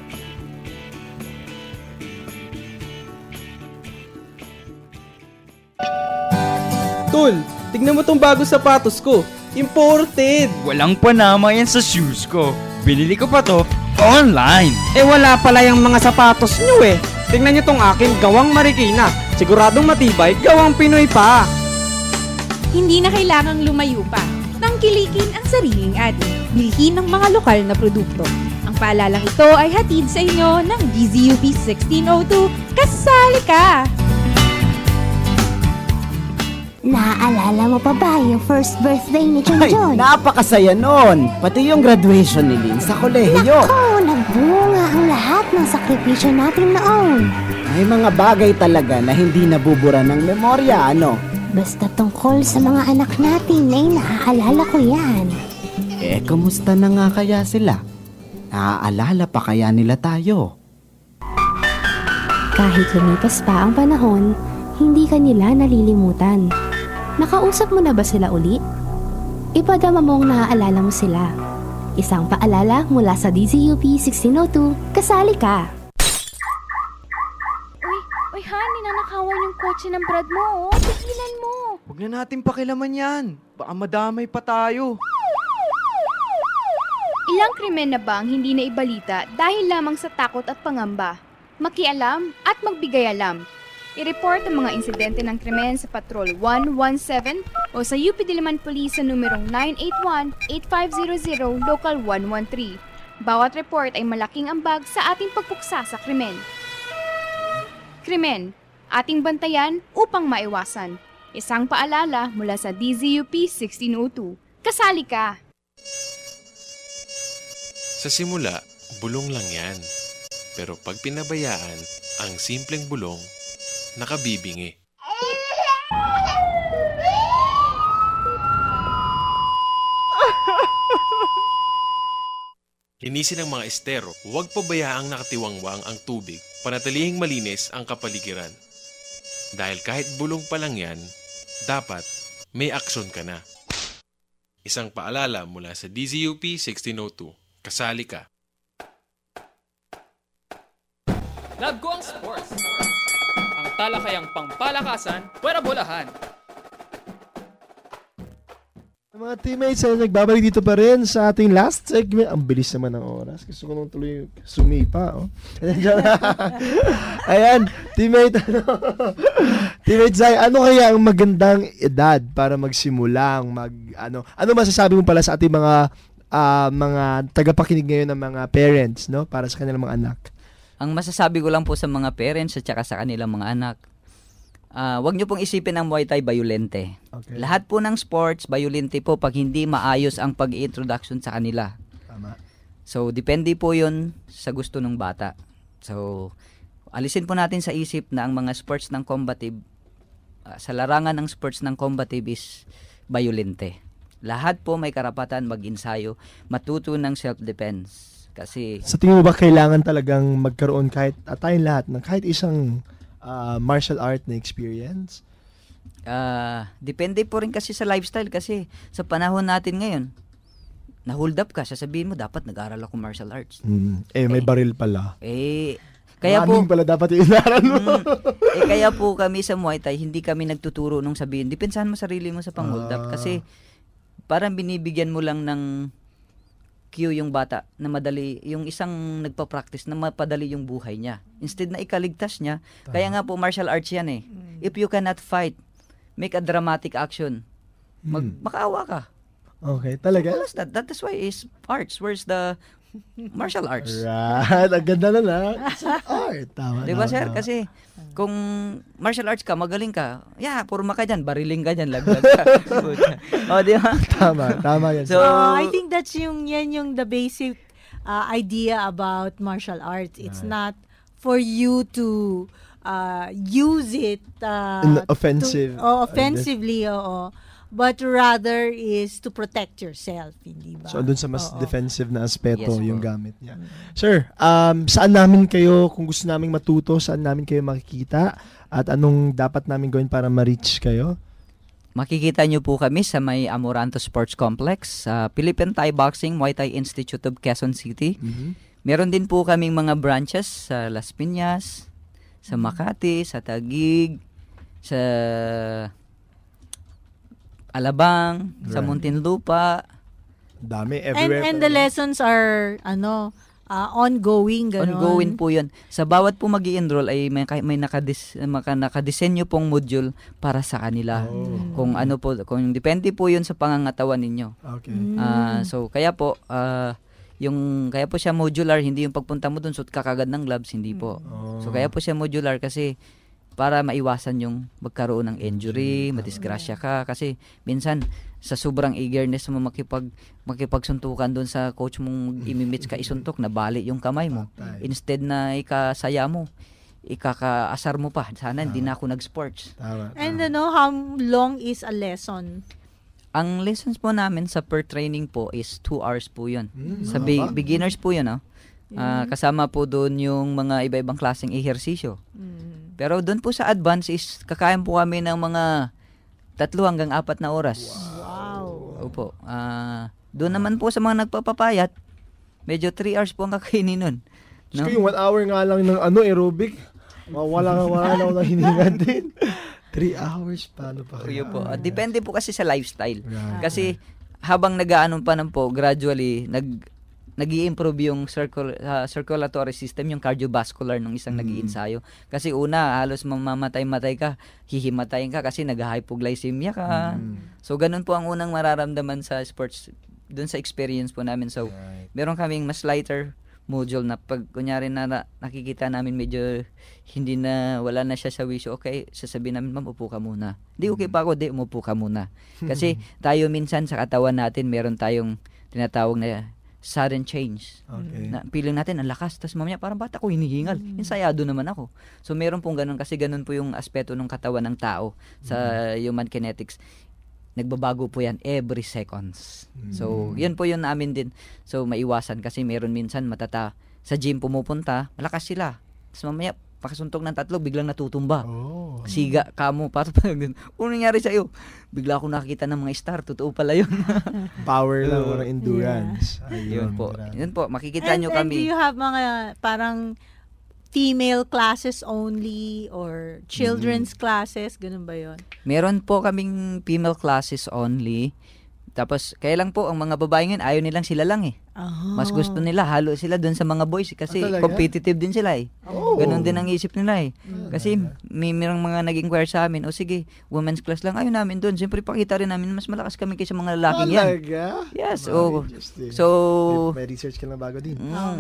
Tol, tignan mo tong bago sapatos ko. Imported! Walang panama yan sa shoes ko. Binili ko pa to online. Eh wala pala yung mga sapatos nyo eh. Tingnan nyo tong akin, gawang Marikina. Siguradong matibay, gawang Pinoy pa. Hindi na kailangang lumayo pa. Tangkilikin ang sariling atin. Bilhin ng mga lokal na produkto. Ang paalalang ito ay hatid sa inyo ng D Z U P sixteen oh two. Kasali ka! Naaalala mo pa ba yung first birthday ni John Ay, John? napakasaya nun! Pati yung graduation ni Lynn sa kolehiyo. Naku, nagbunga ang lahat ng sakripisyo natin noon. May mga bagay talaga na hindi nabubura ng memorya, ano? Basta tungkol sa mga anak natin, ay naaalala ko yan. Eh, kumusta na nga kaya sila? Naaalala pa kaya nila tayo? Kahit lumipas pa ang panahon, hindi ka nila nalilimutan. Nakausap mo na ba sila uli? Ipadama mong naaalala mo sila. Isang paalala mula sa D Z U P sixteen oh two, kasali ka. Uy, uy Han, ninanakawan yung kotse ng Brad mo, oh. Tigilan mo. Huwag na natin pakilaman yan. Baka madamay pa tayo. Ilang krimen na ba ang hindi na ibalita dahil lamang sa takot at pangamba? Makialam at magbigay alam. I-report ang mga insidente ng krimen sa Patrol one one seven o sa U P Diliman Police sa numerong nine eight one, eight five zero zero, Local one one three. Bawat report ay malaking ambag sa ating pagpuksa sa krimen. Krimen, ating bantayan upang maiwasan. Isang paalala mula sa D Z U P sixteen oh two. Kasali ka! Sa simula, bulong lang yan. Pero pag pinabayaan, ang simpleng bulong, nakabibingi. Linisin ang mga estero, huwag pabayaang nakatiwangwang ang tubig, panatilihing malinis ang kapaligiran. Dahil kahit bulong pa lang yan, dapat may aksyon ka na. Isang paalala mula sa D Z U P sixteen oh two, kasali ka. Love ko ang sports. Ang talakayang pangpalakasan, pwera bolahan. Mga teammates, ay nagbabalik dito pa rin sa ating last segment. Ang bilis naman ng oras. Gusto ko nung tuloy sumipa. Oh. Ayan, teammate, ano? Teammate Zay, ano kaya ang magandang edad para magsimulang mag, ano, ano masasabi mo pala sa ating mga, uh, mga tagapakinig ngayon ng mga parents, no? Para sa kanilang mga anak? Ang masasabi ko lang po sa mga parents at saka sa kanilang mga anak, uh, wag nyo pong isipin ang Muay Thai bayolente. Okay. Lahat po ng sports, bayolente po pag hindi maayos ang pag-i-introduction sa kanila. Tama. So, depende po yun sa gusto ng bata. So, alisin po natin sa isip na ang mga sports ng combative, uh, sa larangan ng sports ng combative is bayolente. Lahat po may karapatan mag-ensayo, matuto ng self-defense. Kasi sa tingin mo ba kailangan talagang magkaroon kahit at tayong lahat ng kahit isang uh, martial art na experience? Uh, depende po rin kasi sa lifestyle kasi sa panahon natin ngayon, na-hold up ka, sasabihin mo dapat nag-aral ako martial arts. Mm. Eh, may eh, baril pala. Eh, Kaya po, Maraming pala dapat yung inaral mo. mm, eh, kaya po kami sa Muay Thai, hindi kami nagtuturo nung sabihin, depensahan mo sarili mo sa pang-hold up. Ah. Kasi parang binibigyan mo lang ng cue yung bata na madali, yung isang nagpa-practice na mapadali yung buhay niya. Instead na ikaligtas niya, kaya nga po martial arts yan eh. If you cannot fight, make a dramatic action. Mag, Hmm. makaawa ka. Okay, talaga? So, that, that is why is arts. Where's the martial arts? Right. Ang ganda na na. It's an art. Tama, Diba tama, sir? tama. Kasi kung martial arts ka, magaling ka, yeah, purma ka dyan, bariling ka dyan, laglag ka. O, di ba? Tama, tama yan. So, Uh, I think that's yung, yan yung the basic uh, idea about martial arts. It's not for you to uh, use it uh, In offensive. to, oh, offensively, oo. But rather is to protect yourself, hindi ba? So, andun sa mas Oo. defensive na aspeto Yes, yung po. gamit niya. Sir, um, saan namin kayo, kung gusto namin matuto, saan namin kayo makikita? At anong dapat namin gawin para ma-reach kayo? makikita nyo po kami sa may Amoranto Sports Complex, sa Philippine Thai Boxing Muay Thai Institute of Quezon City. Mhm. Meron din po kaming mga branches sa Las Piñas, sa Makati, sa Taguig, sa Alabang, sa Right. Muntinlupa. Dami, And, everywhere. and the lessons are, ano, uh, ongoing, gano'n. Ongoing po yun. Sa bawat po mag-i-enroll ay may, may nakadis, maka, nakadesenyo pong module para sa kanila. Kung ano po, kung depende po yun sa pangangatawan ninyo. Okay. Ah, so, kaya po, ah, yung, kaya po siya modular, hindi yung pagpunta mo dun, suot ka kagad ng gloves, hindi po. So, kaya po siya modular kasi para maiwasan yung magkaroon ng injury, madisgrasya ka. Kasi minsan, sa sobrang eagerness mo makipag, makipagsuntukan doon sa coach mong imimits ka isuntok, nabali yung kamay mo. Instead na ikasaya mo, ikakaasar mo pa. Sana hindi na ako nag-sports. And ano, how long is a lesson? Ang lessons po namin sa per training po is two hours po yun. Mm, Sa be- haba. beginners po yun, no? Ah, kasama po doon yung mga iba-ibang klaseng ehersisyo. Pero doon po sa advance is kakain po kami ng mga tatlo hanggang apat na oras. Wow. Opo. Ah, doon naman po sa mga nagpapapayat, medyo three hours po ang kakainin nun. No? Yung one hour nga lang ng ano, aerobic, wala wala na ako na hininga din. Three hours, paano pa kaya? Yun po. Ah, depende po kasi sa lifestyle. Right. Kasi habang nag-aano pa nan po, gradually, nag nag-i-improve yung circul- uh, circulatory system, yung cardiovascular ng isang nag-iinsayo. Kasi una, halos mamamatay-matay ka, hihimatayin ka kasi nag-hypoglycemia ka. Mm. So, ganun po ang unang mararamdaman sa sports, dun sa experience po namin. So, meron kaming mas lighter module na pag kunyari na, na nakikita namin medyo hindi na, wala na siya sa wisyo, okay, sasabihin namin, ma'am, upo ka muna. Di, okay pa ako, di, umupo ka muna. Kasi tayo minsan sa katawan natin, meron tayong tinatawag na sudden change. Okay. Na feeling natin ang lakas, tapos mamaya parang bata ko hinihingal. Ensayado naman ako. So meron pong ganun kasi ganun po yung aspeto ng katawan ng tao sa human kinetics. Nagbabago po yan every seconds. So yun po yun namin din. So maiwasan kasi meron minsan matata sa gym pumupunta, malakas sila. Tapos mamaya pakasuntok ng tatlo, biglang natutumba. Oh. Siga kamo, para pag ano nangyari sa iyo? Bigla akong nakakita ng mga star, totoo pala yun. Power lang, walang endurance. Yun po. Yun po, makikita And, nyo and do kami. you have mga parang female classes only or children's classes? Ganun ba yun? Meron po kaming female classes only. Tapos, kaya lang po, ang mga babae ngayon, ayaw nilang sila lang eh. Oh. Mas gusto nila, halo sila dun sa mga boys kasi Ah, talaga? competitive din sila eh. Oh. Ganon din ang isip nila eh. Mm. Kasi may merong mga nag-inquire sa amin, o sige, women's class lang, ayaw namin dun. Siyempre, pakita rin namin, mas malakas kami kaysa mga lalaking yan. Talaga? Yes, Very oh. interesting. So, may, may research ka na bago din. Mm.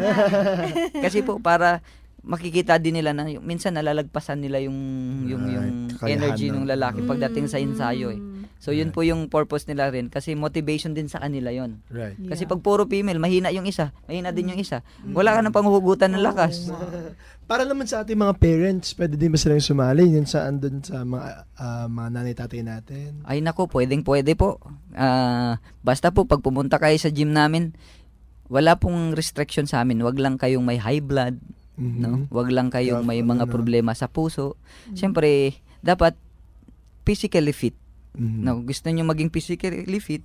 Kasi po, para makikita din nila na yung- minsan nalalagpasan nila yung yung yung kakayahan energy ng- ng lalaki pagdating sa ensayo eh. So yun po yung purpose nila rin kasi motivation din sa kanila yon. Right. Kasi pag puro female, mahina yung isa, mahina din yung isa. Wala ka nang panghuhugutan ng lakas. Para naman sa ating mga parents, pwede din ba silang sumali? Yun saan dun sa mga, ah, mga nanay tatay natin? Ay nako, pwedeng pwede po. Ah, basta po pag pumunta kayo sa gym namin, wala pong restriction sa amin. Wag lang kayong may high blood, Mhm. no? Wag lang kayong may mga ano. problema sa puso. Siyempre, dapat physically fit. Mhm. No, gusto niyo maging physically fit,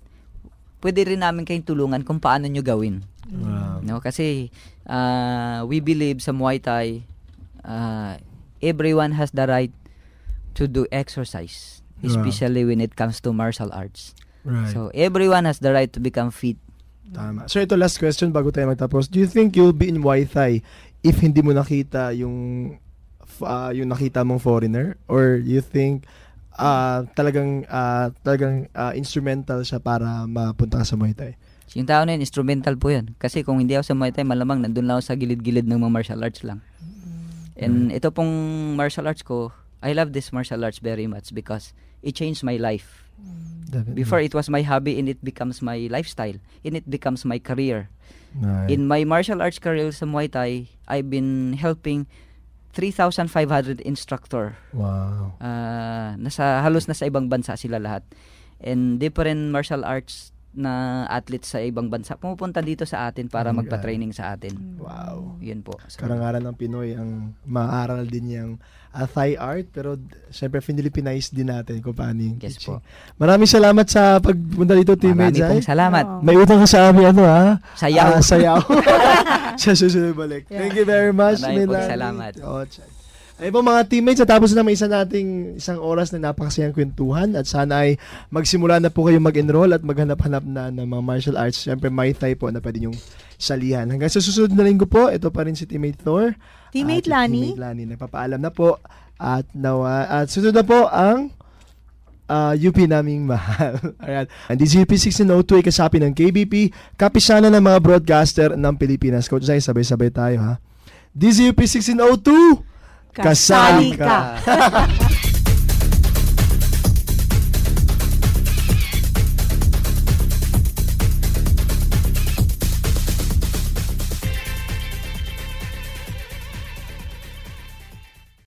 pwede rin namin kayong tulungan kung paano niyo gawin. Wow. No, kasi ah, we believe sa Muay Thai, uh, everyone has the right to do exercise, especially when it comes to martial arts. Right. So everyone has the right to become fit. Tama. So ito last question bago tayo magtapos. Do you think you'll be in Muay Thai if hindi mo nakita yung uh, yung nakita mong foreigner, or you think uh, talagang uh, talagang uh, instrumental siya para mapunta ka sa Muay Thai? Yung tao na yun, instrumental po yun. Kasi kung hindi ako sa Muay Thai, malamang nandun lang ako sa gilid-gilid ng mga martial arts lang. And ito pong martial arts ko, I love this martial arts very much because it changed my life. Definitely. Before, it was my hobby and it becomes my lifestyle. And it becomes my career. Right. In my martial arts career sa Muay Thai, I've been helping three thousand five hundred instructor. Wow. Uh, nasa, halos nasa ibang bansa sila lahat. And different martial arts na athletes sa ibang bansa pumupunta dito sa atin para Oh, magpa-training sa atin. Wow. Yun po. So, Karangalan ng Pinoy ang maaral din yung uh, Thai art, pero syempre Filipinize din natin kung paano yung yes teaching. po. Maraming salamat sa pagpunta dito, Teammate Marami Jai. pong salamat. May utang ka sa amin, ano ha? Sayaw. Ah, sayaw. Sa susunod balik. Yeah. Thank you very much. Maraming po Melanie. salamat. Oh, Chay. Ay po mga teammates, natapos na may isa nating isang oras na napakasayang kwentuhan at sana ay magsimula na po kayo mag-enroll at maghanap-hanap na ng mga martial arts. Siyempre, Muay Thai po na pwede yung salihan. Hanggang sa susunod na linggo po, ito pa rin si Teammate Thor. Teammate at Lani. Teammate Lani. Nagpapaalam na po at, nawa, at sunod na po ang uh, U P naming mahal. Alright. Ang D Z U P sixteen oh two ay kasapi ng K B P, kapisana ng mga broadcaster ng Pilipinas. Coach Zay, sabay-sabay tayo ha. D Z U P sixteen oh two, kasali ka!